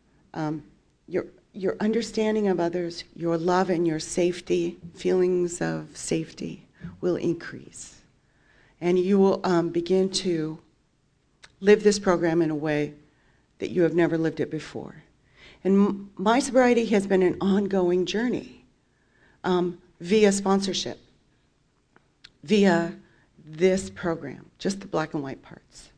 Your understanding of others, your love and your safety, feelings of safety will increase. And you will begin to live this program in a way that you have never lived it before. And my sobriety has been an ongoing journey via sponsorship, via this program, just the black and white parts.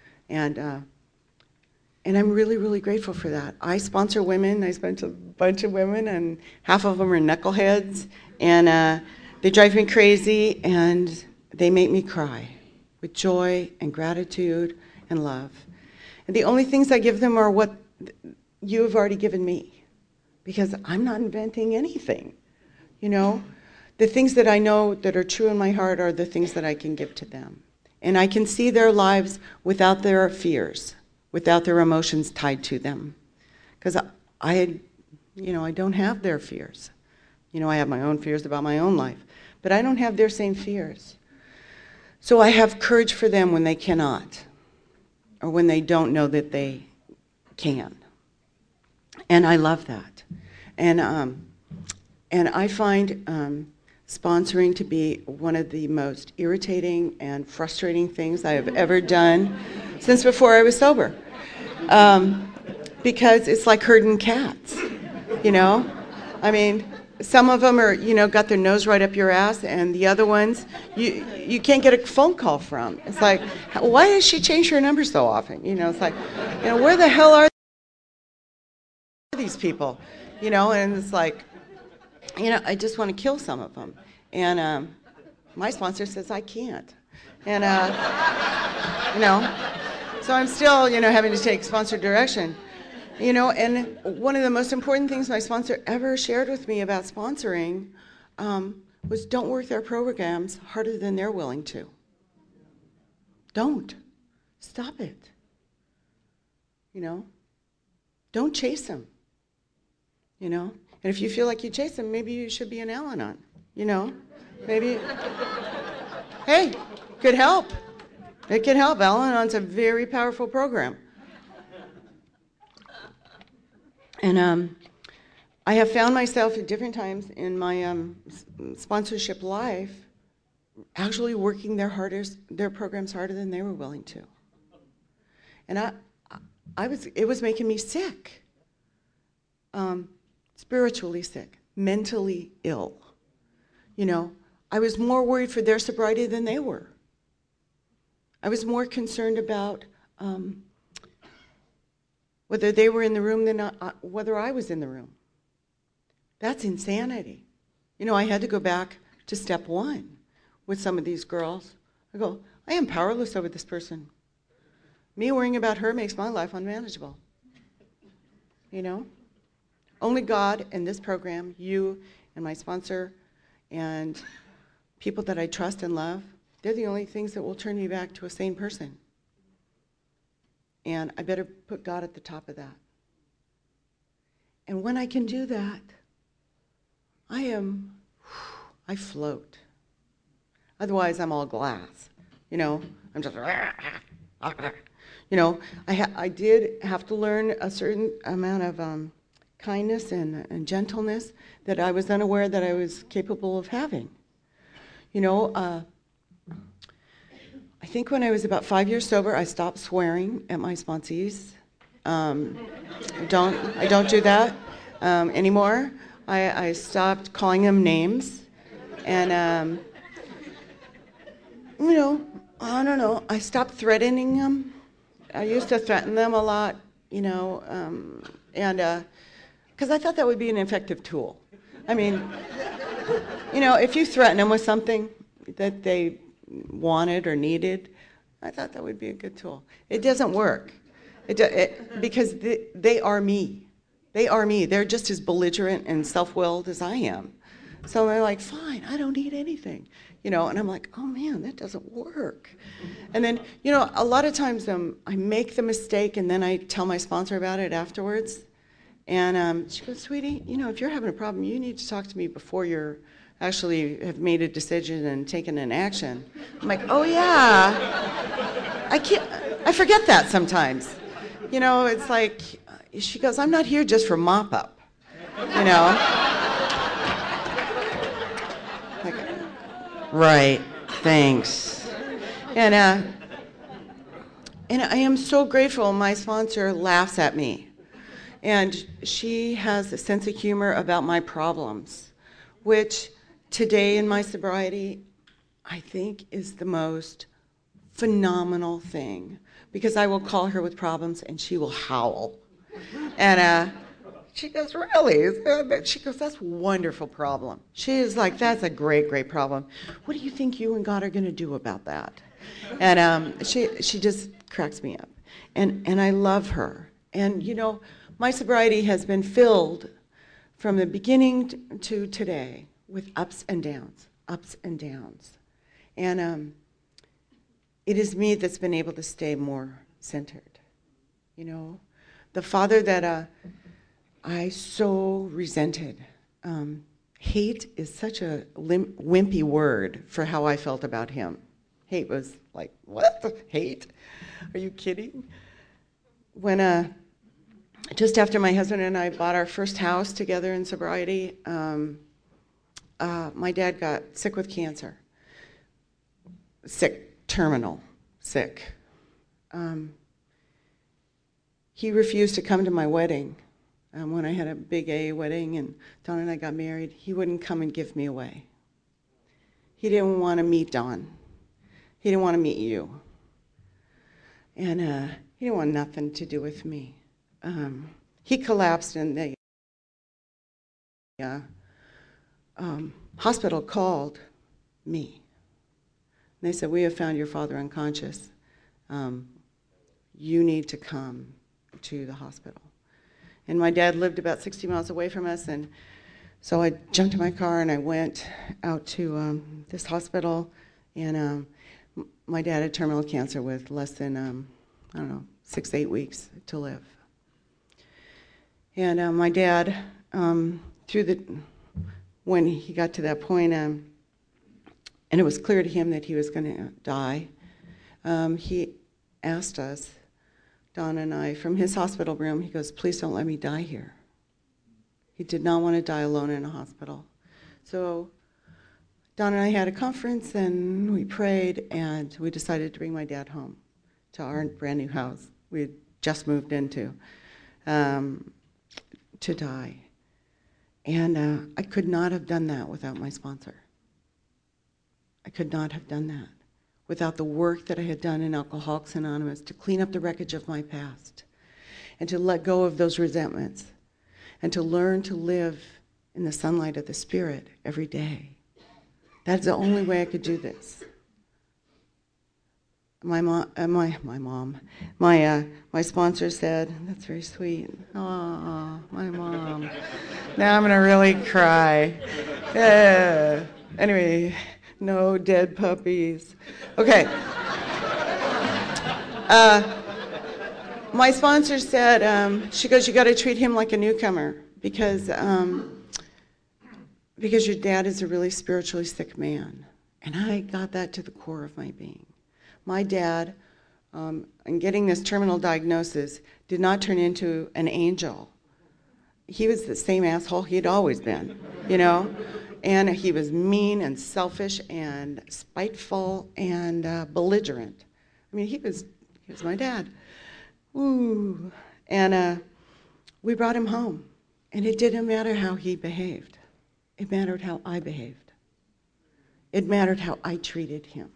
And I'm really, really grateful for that. I sponsor women. I sponsor a bunch of women, and half of them are knuckleheads, and they drive me crazy, and they make me cry with joy and gratitude and love. And the only things I give them are what you have already given me, because I'm not inventing anything. The things that I know that are true in my heart are the things that I can give to them. And I can see their lives without their fears, without their emotions tied to them. Because I don't have their fears. I have my own fears about my own life, but I don't have their same fears. So I have courage for them when they cannot, or when they don't know that they can. And I love that. And I find sponsoring to be one of the most irritating and frustrating things I have ever done since before I was sober. Because it's like herding cats, I mean, some of them are, got their nose right up your ass, and the other ones, you can't get a phone call from. It's like, why does she change her number so often? It's like, where the hell are these people? And it's like, I just want to kill some of them. And my sponsor says I can't. And, so I'm still, having to take sponsored direction. And one of the most important things my sponsor ever shared with me about sponsoring was don't work their programs harder than they're willing to. Don't. Stop it. Don't chase them. And if you feel like you chase them, maybe you should be an Al-Anon. Maybe, hey, could help. It can help. Al-Anon's a very powerful program. And I have found myself at different times in my sponsorship life actually working their programs harder than they were willing to. And it was making me sick, spiritually sick, mentally ill. I was more worried for their sobriety than they were. I was more concerned about whether they were in the room than whether I was in the room. That's insanity. I had to go back to step one with some of these girls. I go, I am powerless over this person. Me worrying about her makes my life unmanageable. Only God and this program, you and my sponsor, and people that I trust and love, they're the only things that will turn me back to a sane person. And I better put God at the top of that. And when I can do that, I float. Otherwise, I'm all glass. I'm just, I did have to learn a certain amount of kindness and gentleness that I was unaware that I was capable of having. I think when I was about 5 years sober, I stopped swearing at my sponsees. I don't do that anymore. I stopped calling them names, and I don't know. I stopped threatening them. I used to threaten them a lot, and because I thought that would be an effective tool. I mean, if you threaten them with something that they wanted or needed, I thought that would be a good tool. It doesn't work because they are me. They are me. They're just as belligerent and self-willed as I am. So they're like, fine, I don't need anything. And I'm like, oh man, that doesn't work. And then, a lot of times I make the mistake and then I tell my sponsor about it afterwards. And she goes, sweetie, if you're having a problem, you need to talk to me before you're actually have made a decision and taken an action. I'm like, oh yeah, I forget that sometimes. It's like, she goes, I'm not here just for mop up, Like, right, thanks. And I am so grateful my sponsor laughs at me. And she has a sense of humor about my problems, which today in my sobriety, I think is the most phenomenal thing, because I will call her with problems and she will howl. And she goes, really? She goes, that's a wonderful problem. She is like, that's a great, great problem. What do you think you and God are going to do about that? And she just cracks me up. And I love her. And, my sobriety has been filled from the beginning to today with ups and downs. And it is me that's been able to stay more centered. The father that I so resented. Hate is such a wimpy word for how I felt about him. Hate was like, what? Hate? Are you kidding? When just after my husband and I bought our first house together in sobriety, my dad got sick with cancer. Sick, terminal, sick. He refused to come to my wedding when I had a big A wedding and Don and I got married, he wouldn't come and give me away. He didn't want to meet Don. He didn't want to meet you. And he didn't want nothing to do with me. He collapsed and the hospital called me. And they said, we have found your father unconscious. You need to come to the hospital. And my dad lived about 60 miles away from us, and so I jumped in my car and I went out to this hospital, and my dad had terminal cancer with less than, 6 to 8 weeks to live. And my dad, when he got to that point, and it was clear to him that he was going to die, he asked us, Don and I, from his hospital room, he goes, please don't let me die here. He did not want to die alone in a hospital. So Don and I had a conference, and we prayed, and we decided to bring my dad home to our brand new house we had just moved into to die. And I could not have done that without my sponsor. I could not have done that without the work that I had done in Alcoholics Anonymous to clean up the wreckage of my past and to let go of those resentments and to learn to live in the sunlight of the Spirit every day. That's the only way I could do this. My sponsor said, that's very sweet. Oh, my mom. Now I'm gonna really cry. Anyway, no dead puppies. Okay. My sponsor said, she goes, you got to treat him like a newcomer because your dad is a really spiritually sick man. And I got that to the core of my being. My dad, in getting this terminal diagnosis, did not turn into an angel. He was the same asshole he'd always been, and he was mean and selfish and spiteful and belligerent. I mean, he was my dad. Ooh. And we brought him home, and it didn't matter how he behaved. It mattered how I behaved. It mattered how I treated him.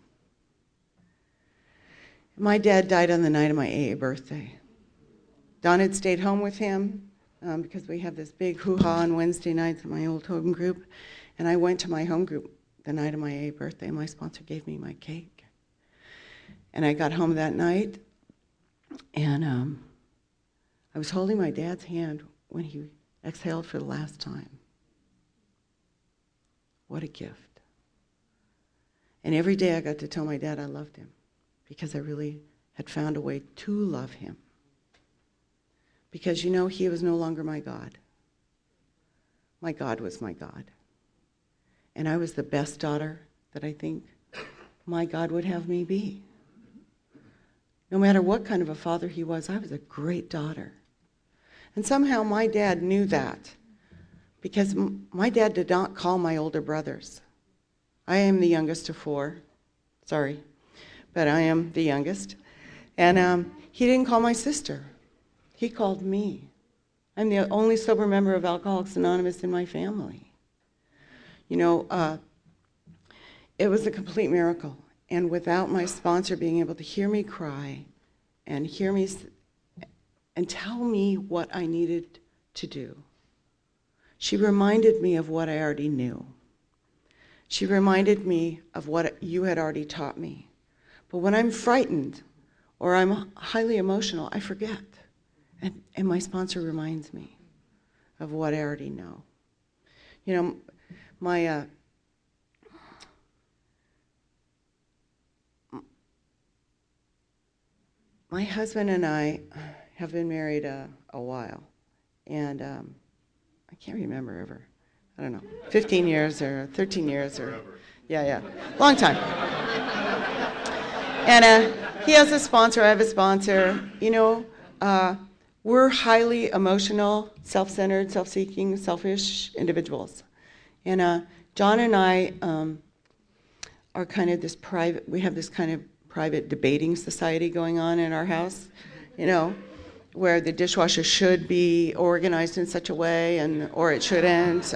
My dad died on the night of my AA birthday. Don had stayed home with him because we have this big hoo-ha on Wednesday nights at my old home group. And I went to my home group the night of my AA birthday, and my sponsor gave me my cake. And I got home that night, and I was holding my dad's hand when he exhaled for the last time. What a gift. And every day I got to tell my dad I loved him because I really had found a way to love him. Because, he was no longer my God. My God was my God. And I was the best daughter that I think my God would have me be. No matter what kind of a father he was, I was a great daughter. And somehow my dad knew that because my dad did not call my older brothers. I am the youngest of 4. Sorry, but I am the youngest. And he didn't call my sister. He called me. I'm the only sober member of Alcoholics Anonymous in my family. It was a complete miracle. And without my sponsor being able to hear me cry and hear me and tell me what I needed to do, she reminded me of what I already knew. She reminded me of what you had already taught me. But when I'm frightened or I'm highly emotional, I forget. And my sponsor reminds me of what I already know. My husband and I have been married a while, and I can't remember ever. I don't know, 15 years or 13 years or, yeah, long time. And he has a sponsor, I have a sponsor. We're highly emotional, self-centered, self-seeking, selfish individuals. And John and I are kind of this private, we have this kind of private debating society going on in our house, where the dishwasher should be organized in such a way, or it shouldn't.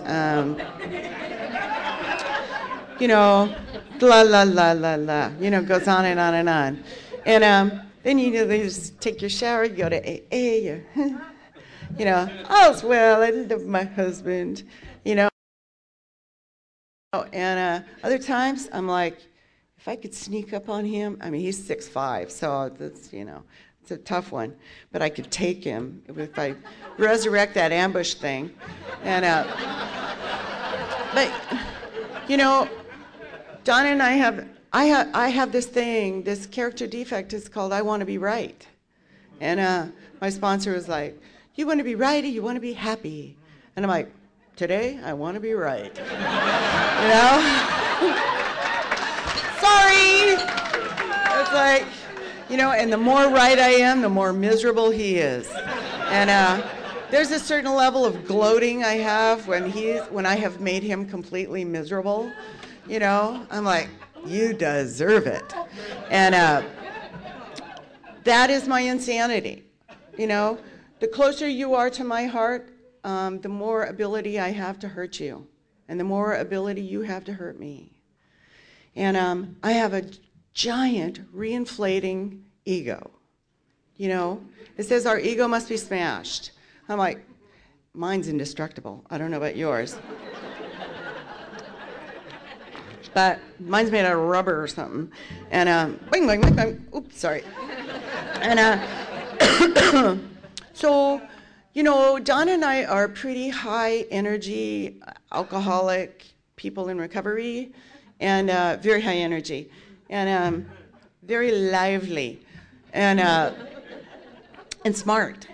You know, la la la la la. You know, goes on and on and on. And then you just take your shower, you go to AA, you know, all's well, I love my husband, you know. And other times I'm like, if I could sneak up on him, I mean, he's 6'5", so that's, you know, it's a tough one. But I could take him if I resurrect that ambush thing. And but you know, Donna and I have this thing, this character defect is called I want to be right. And my sponsor was like, you want to be right or you want to be happy? And I'm like, today I want to be right. You know? Sorry! It's like, you know, and the more right I am, the more miserable he is. And there's a certain level of gloating I have when I have made him completely miserable. You know, I'm like, you deserve it. And that is my insanity. You know, the closer you are to my heart, the more ability I have to hurt you, and the more ability you have to hurt me. And I have a giant reinflating ego. You know, it says our ego must be smashed. I'm like, mine's indestructible. I don't know about yours. But mine's made out of rubber or something. And bing, bing, bing, bing. Oops, sorry. And so, you know, Donna and I are pretty high energy, alcoholic people in recovery, and very high energy, and very lively, and smart.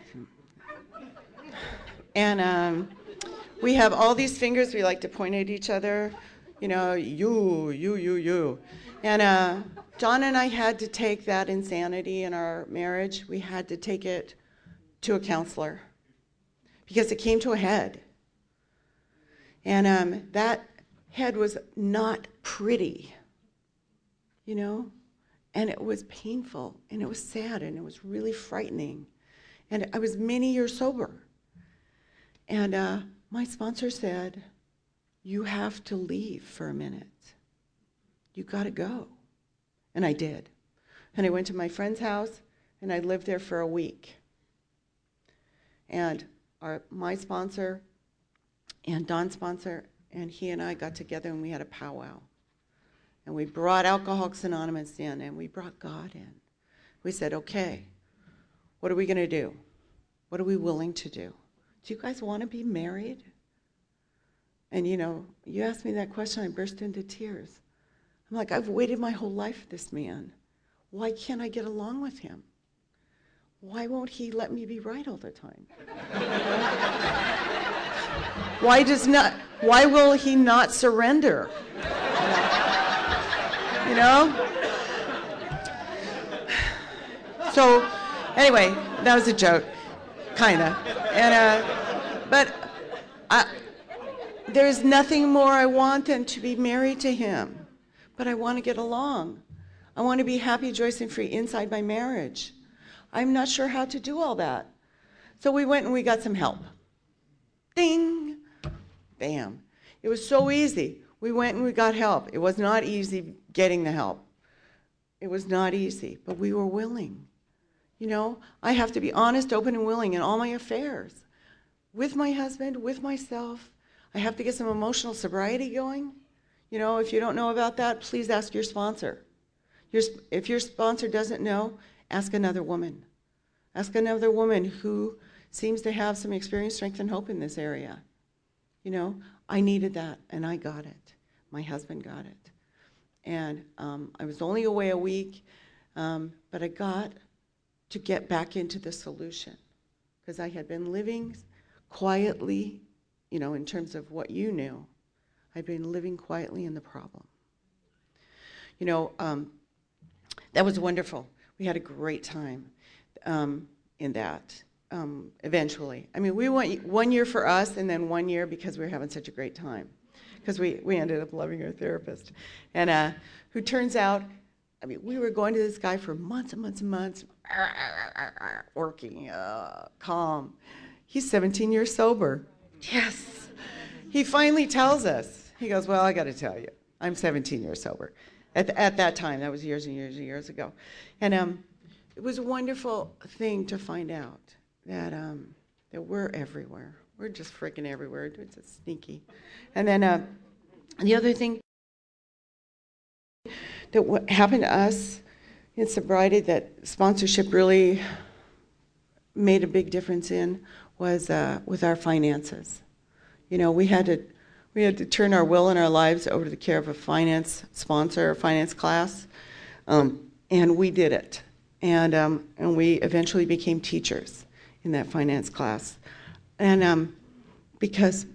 And we have all these fingers we like to point at each other. You know, you. And Donna and I had to take that insanity in our marriage. We had to take it to a counselor because it came to a head. And that head was not pretty, you know? And it was painful, and it was sad, and it was really frightening. And I was many years sober. And my sponsor said, you have to leave for a minute. You got to go. And I did. And I went to my friend's house, and I lived there for a week. And my sponsor and Don's sponsor and he and I got together, and we had a powwow. And we brought Alcoholics Anonymous in, and we brought God in. We said, okay, what are we going to do? What are we willing to do? Do you guys want to be married? And you know, you asked me that question, I burst into tears. I'm like, I've waited my whole life for this man. Why can't I get along with him? Why won't he let me be right all the time? Why will he not surrender? You know? So, anyway, that was a joke, kinda. And but there's nothing more I want than to be married to him. But I want to get along. I want to be happy, joyous, and free inside my marriage. I'm not sure how to do all that. So we went and we got some help. Ding! Bam. It was so easy. We went and we got help. It was not easy getting the help. It was not easy, but we were willing. You know, I have to be honest, open, and willing in all my affairs. With my husband, with myself. I have to get some emotional sobriety going. You know, if you don't know about that, please ask your sponsor. If your sponsor doesn't know, ask another woman. Ask another woman who seems to have some experience, strength, and hope in this area. You know, I needed that, and I got it. My husband got it. And I was only away a week, but I got to get back into the solution because I had been living quietly, you know, in terms of what you knew. I'd been living quietly in the problem. You know, that was wonderful. We had a great time in that, eventually. I mean, we went 1 year for us and then 1 year because we were having such a great time. Because we ended up loving our therapist. And who turns out, I mean, we were going to this guy for months and months and months, working, calm. He's 17 years sober. Yes. He finally tells us. He goes, well, I got to tell you, I'm 17 years sober. At that time, that was years and years and years ago. And it was a wonderful thing to find out that we're everywhere. We're just freaking everywhere. It's just sneaky. And then the other thing that what happened to us in sobriety that sponsorship really made a big difference in was with our finances. You know, we had to turn our will and our lives over to the care of a finance sponsor, a finance class, and we did it. And we eventually became teachers in that finance class. And because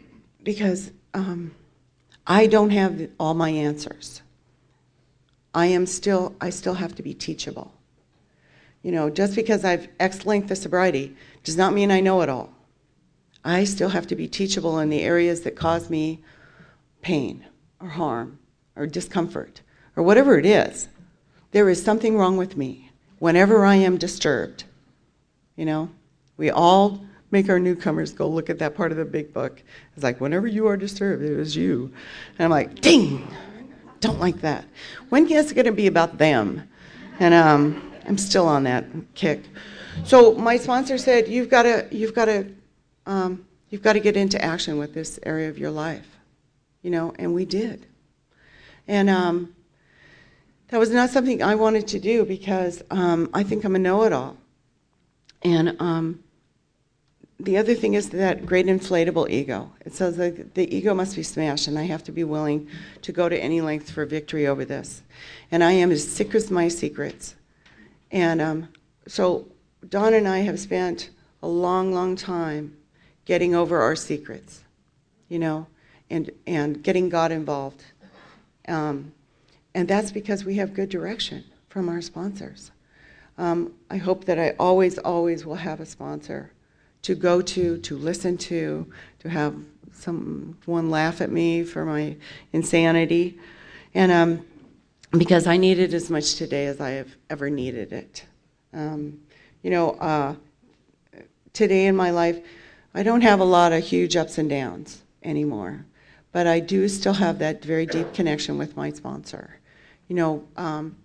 I don't have all my answers. I still have to be teachable. You know, just because I've X length of sobriety does not mean I know it all. I still have to be teachable in the areas that cause me pain or harm or discomfort or whatever it is. There is something wrong with me whenever I am disturbed. You know, we all make our newcomers go look at that part of the big book. It's like, whenever you are disturbed, it was you. And I'm like, ding, don't like that. When is it going to be about them? And I'm still on that kick. So my sponsor said, you've got to get into action with this area of your life, you know, and we did. And that was not something I wanted to do because I think I'm a know-it-all. And the other thing is that great inflatable ego. It says that the ego must be smashed, and I have to be willing to go to any length for victory over this. And I am as sick as my secrets. And so Don and I have spent a long, long time getting over our secrets, you know, and getting God involved. And that's because we have good direction from our sponsors. I hope that I always, always will have a sponsor to go to listen to have someone laugh at me for my insanity. And because I need it as much today as I have ever needed it. You know, today in my life, I don't have a lot of huge ups and downs anymore, but I do still have that very deep connection with my sponsor. You know,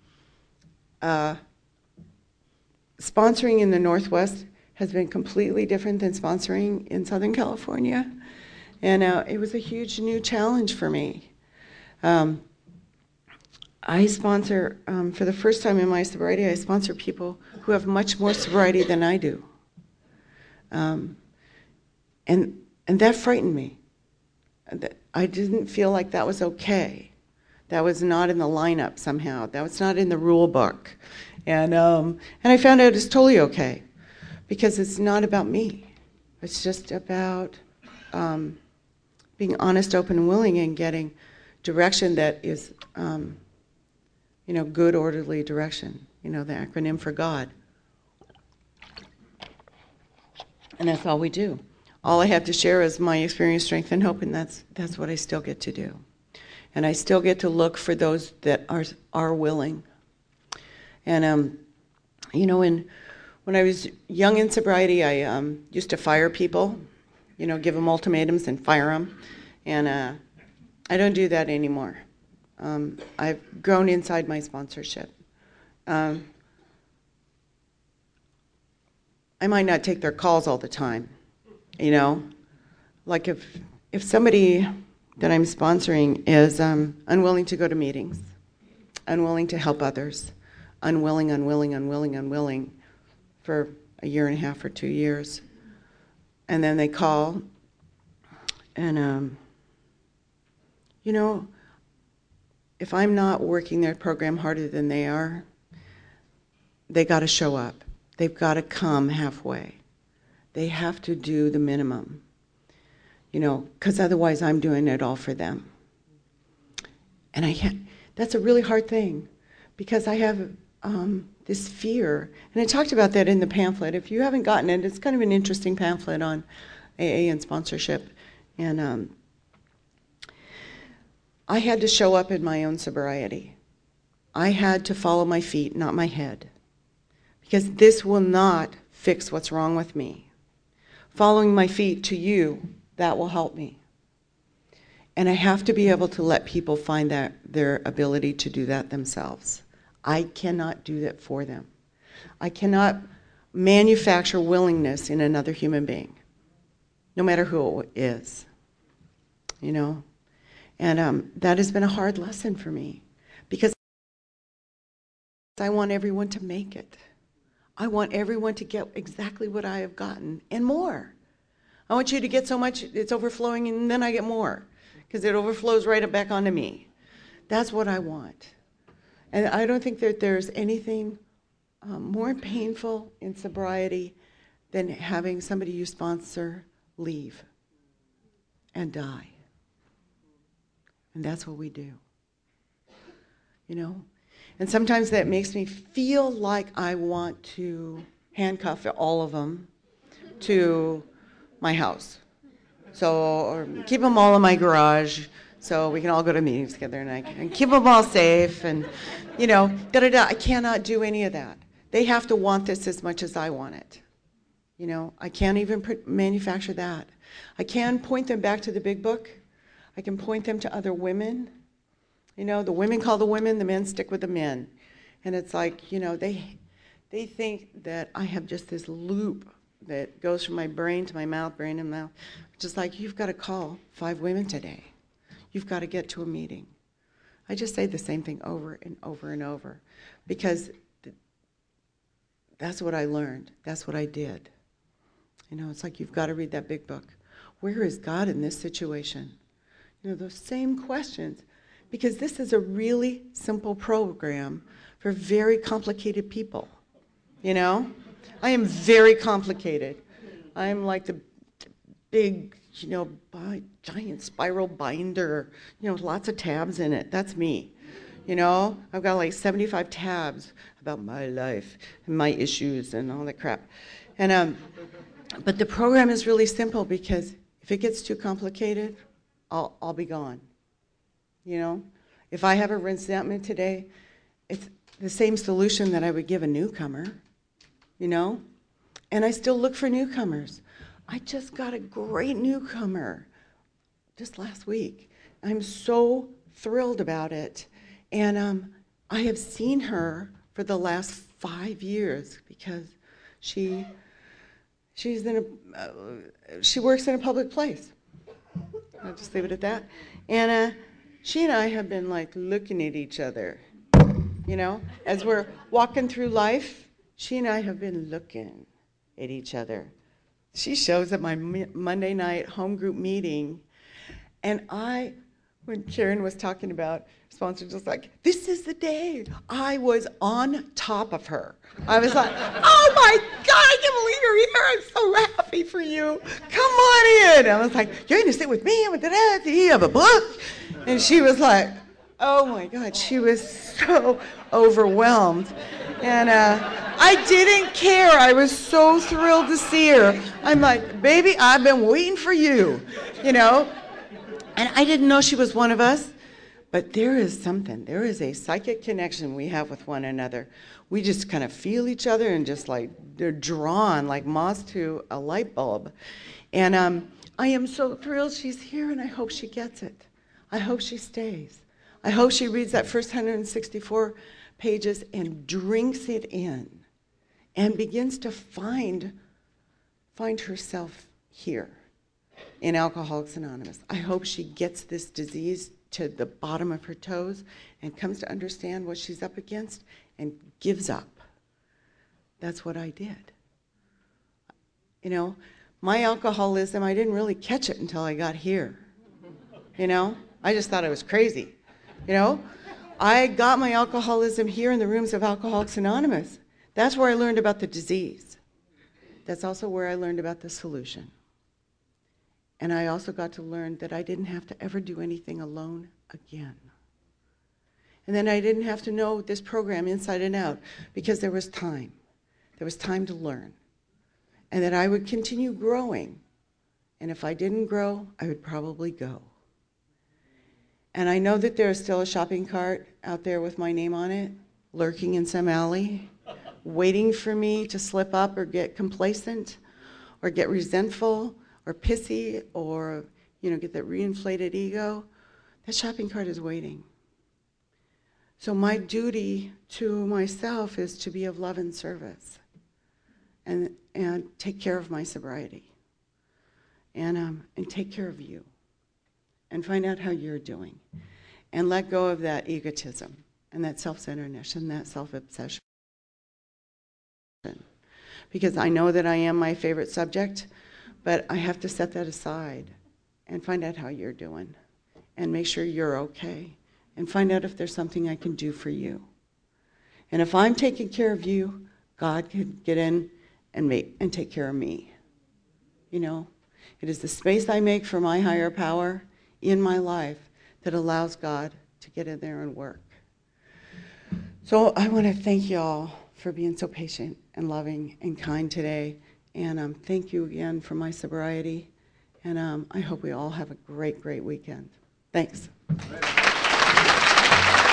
sponsoring in the Northwest has been completely different than sponsoring in Southern California, and it was a huge new challenge for me. I sponsor, for the first time in my sobriety, I sponsor people who have much more sobriety than I do. And that frightened me. I didn't feel like that was okay. That was not in the lineup somehow. That was not in the rule book. And I found out it's totally okay, because it's not about me. It's just about being honest, open, and willing, and getting direction that is, you know, good, orderly direction. You know, the acronym for God. And that's all we do. All I have to share is my experience, strength, and hope, and that's what I still get to do. And I still get to look for those that are willing. And you know, when I was young in sobriety, I used to fire people, you know, give them ultimatums and fire them. And I don't do that anymore. I've grown inside my sponsorship. I might not take their calls all the time, you know. Like if somebody that I'm sponsoring is unwilling to go to meetings, unwilling to help others, unwilling for a year and a half or 2 years, and then they call, and you know, if I'm not working their program harder than they are, they got to show up. They've got to come halfway. They have to do the minimum, you know, because otherwise I'm doing it all for them. And that's a really hard thing, because I have this fear, and I talked about that in the pamphlet. If you haven't gotten it, it's kind of an interesting pamphlet on AA and sponsorship. And I had to show up in my own sobriety. I had to follow my feet, not my head. because this will not fix what's wrong with me. Following my feet to you, that will help me. And I have to be able to let people find that their ability to do that themselves. I cannot do that for them. I cannot manufacture willingness in another human being, no matter who it is, you know. And that has been a hard lesson for me, because I want everyone to make it. I want everyone to get exactly what I have gotten and more. I want you to get so much it's overflowing, and then I get more, because it overflows right back onto me. That's what I want. And I don't think that there's anything more painful in sobriety than having somebody you sponsor leave and die. And that's what we do, you know? And sometimes that makes me feel like I want to handcuff all of them to my house. So, or keep them all in my garage so we can all go to meetings together, and I can keep them all safe, and, you know, da-da-da. I cannot do any of that. They have to want this as much as I want it. You know, I can't even manufacture that. I can point them back to the big book. I can point them to other women. You know, the women call the women, the men stick with the men. And it's like, you know, they think that I have just this loop that goes from my brain to my mouth, brain to mouth. Just like, you've got to call 5 women today. You've got to get to a meeting. I just say the same thing over and over and over, because that's what I learned. That's what I did. You know, it's like, you've got to read that big book. Where is God in this situation? You know, those same questions, because this is a really simple program for very complicated people. You know, I am very complicated. I am like the big, you know, giant spiral binder, you know, lots of tabs in it. That's me. You know, I've got like 75 tabs about my life and my issues and all that crap. And but the program is really simple, because if it gets too complicated, I'll be gone. You know, if I have a resentment today, it's the same solution that I would give a newcomer, you know, and I still look for newcomers. I just got a great newcomer just last week. I'm so thrilled about it. And I have seen her for the last 5 years, because she works in a public place. I'll just leave it at that. And she and I have been like looking at each other, you know, as we're walking through life. She and I have been looking at each other. She shows at my Monday night home group meeting, and when Karen was talking about sponsor, just like, this is the day. I was on top of her. I was like, oh my God, I can't believe you're here. I'm so happy for you. Come on in. I was like, you're going to sit with me. Do you have a book? And she was like, oh my God. She was so overwhelmed. And I didn't care. I was so thrilled to see her. I'm like, baby, I've been waiting for you, you know? And I didn't know she was one of us, but there is something. There is a psychic connection we have with one another. We just kind of feel each other, and just like they're drawn like moths to a light bulb. And I am so thrilled she's here, and I hope she gets it. I hope she stays. I hope she reads that first 164 pages and drinks it in and begins to find herself here in Alcoholics Anonymous. I hope she gets this disease to the bottom of her toes and comes to understand what she's up against and gives up. That's what I did. You know, my alcoholism, I didn't really catch it until I got here. You know, I just thought I was crazy. You know, I got my alcoholism here in the rooms of Alcoholics Anonymous. That's where I learned about the disease. That's also where I learned about the solution. And I also got to learn that I didn't have to ever do anything alone again. And then I didn't have to know this program inside and out, because there was time. There was time to learn. And that I would continue growing. And if I didn't grow, I would probably go. And I know that there is still a shopping cart out there with my name on it, lurking in some alley, waiting for me to slip up or get complacent or get resentful or pissy or, get that reinflated ego, that shopping cart is waiting. So my duty to myself is to be of love and service and take care of my sobriety and take care of you and find out how you're doing and let go of that egotism and that self-centeredness and that self-obsession. Because I know that I am my favorite subject, but I have to set that aside and find out how you're doing and make sure you're okay and find out if there's something I can do for you. And if I'm taking care of you, God can get in and take care of me. It is the space I make for my higher power in my life that allows God to get in there and work. So I want to thank you all for being so patient and loving and kind today. And thank you again for my sobriety. And I hope we all have a great, great weekend. Thanks.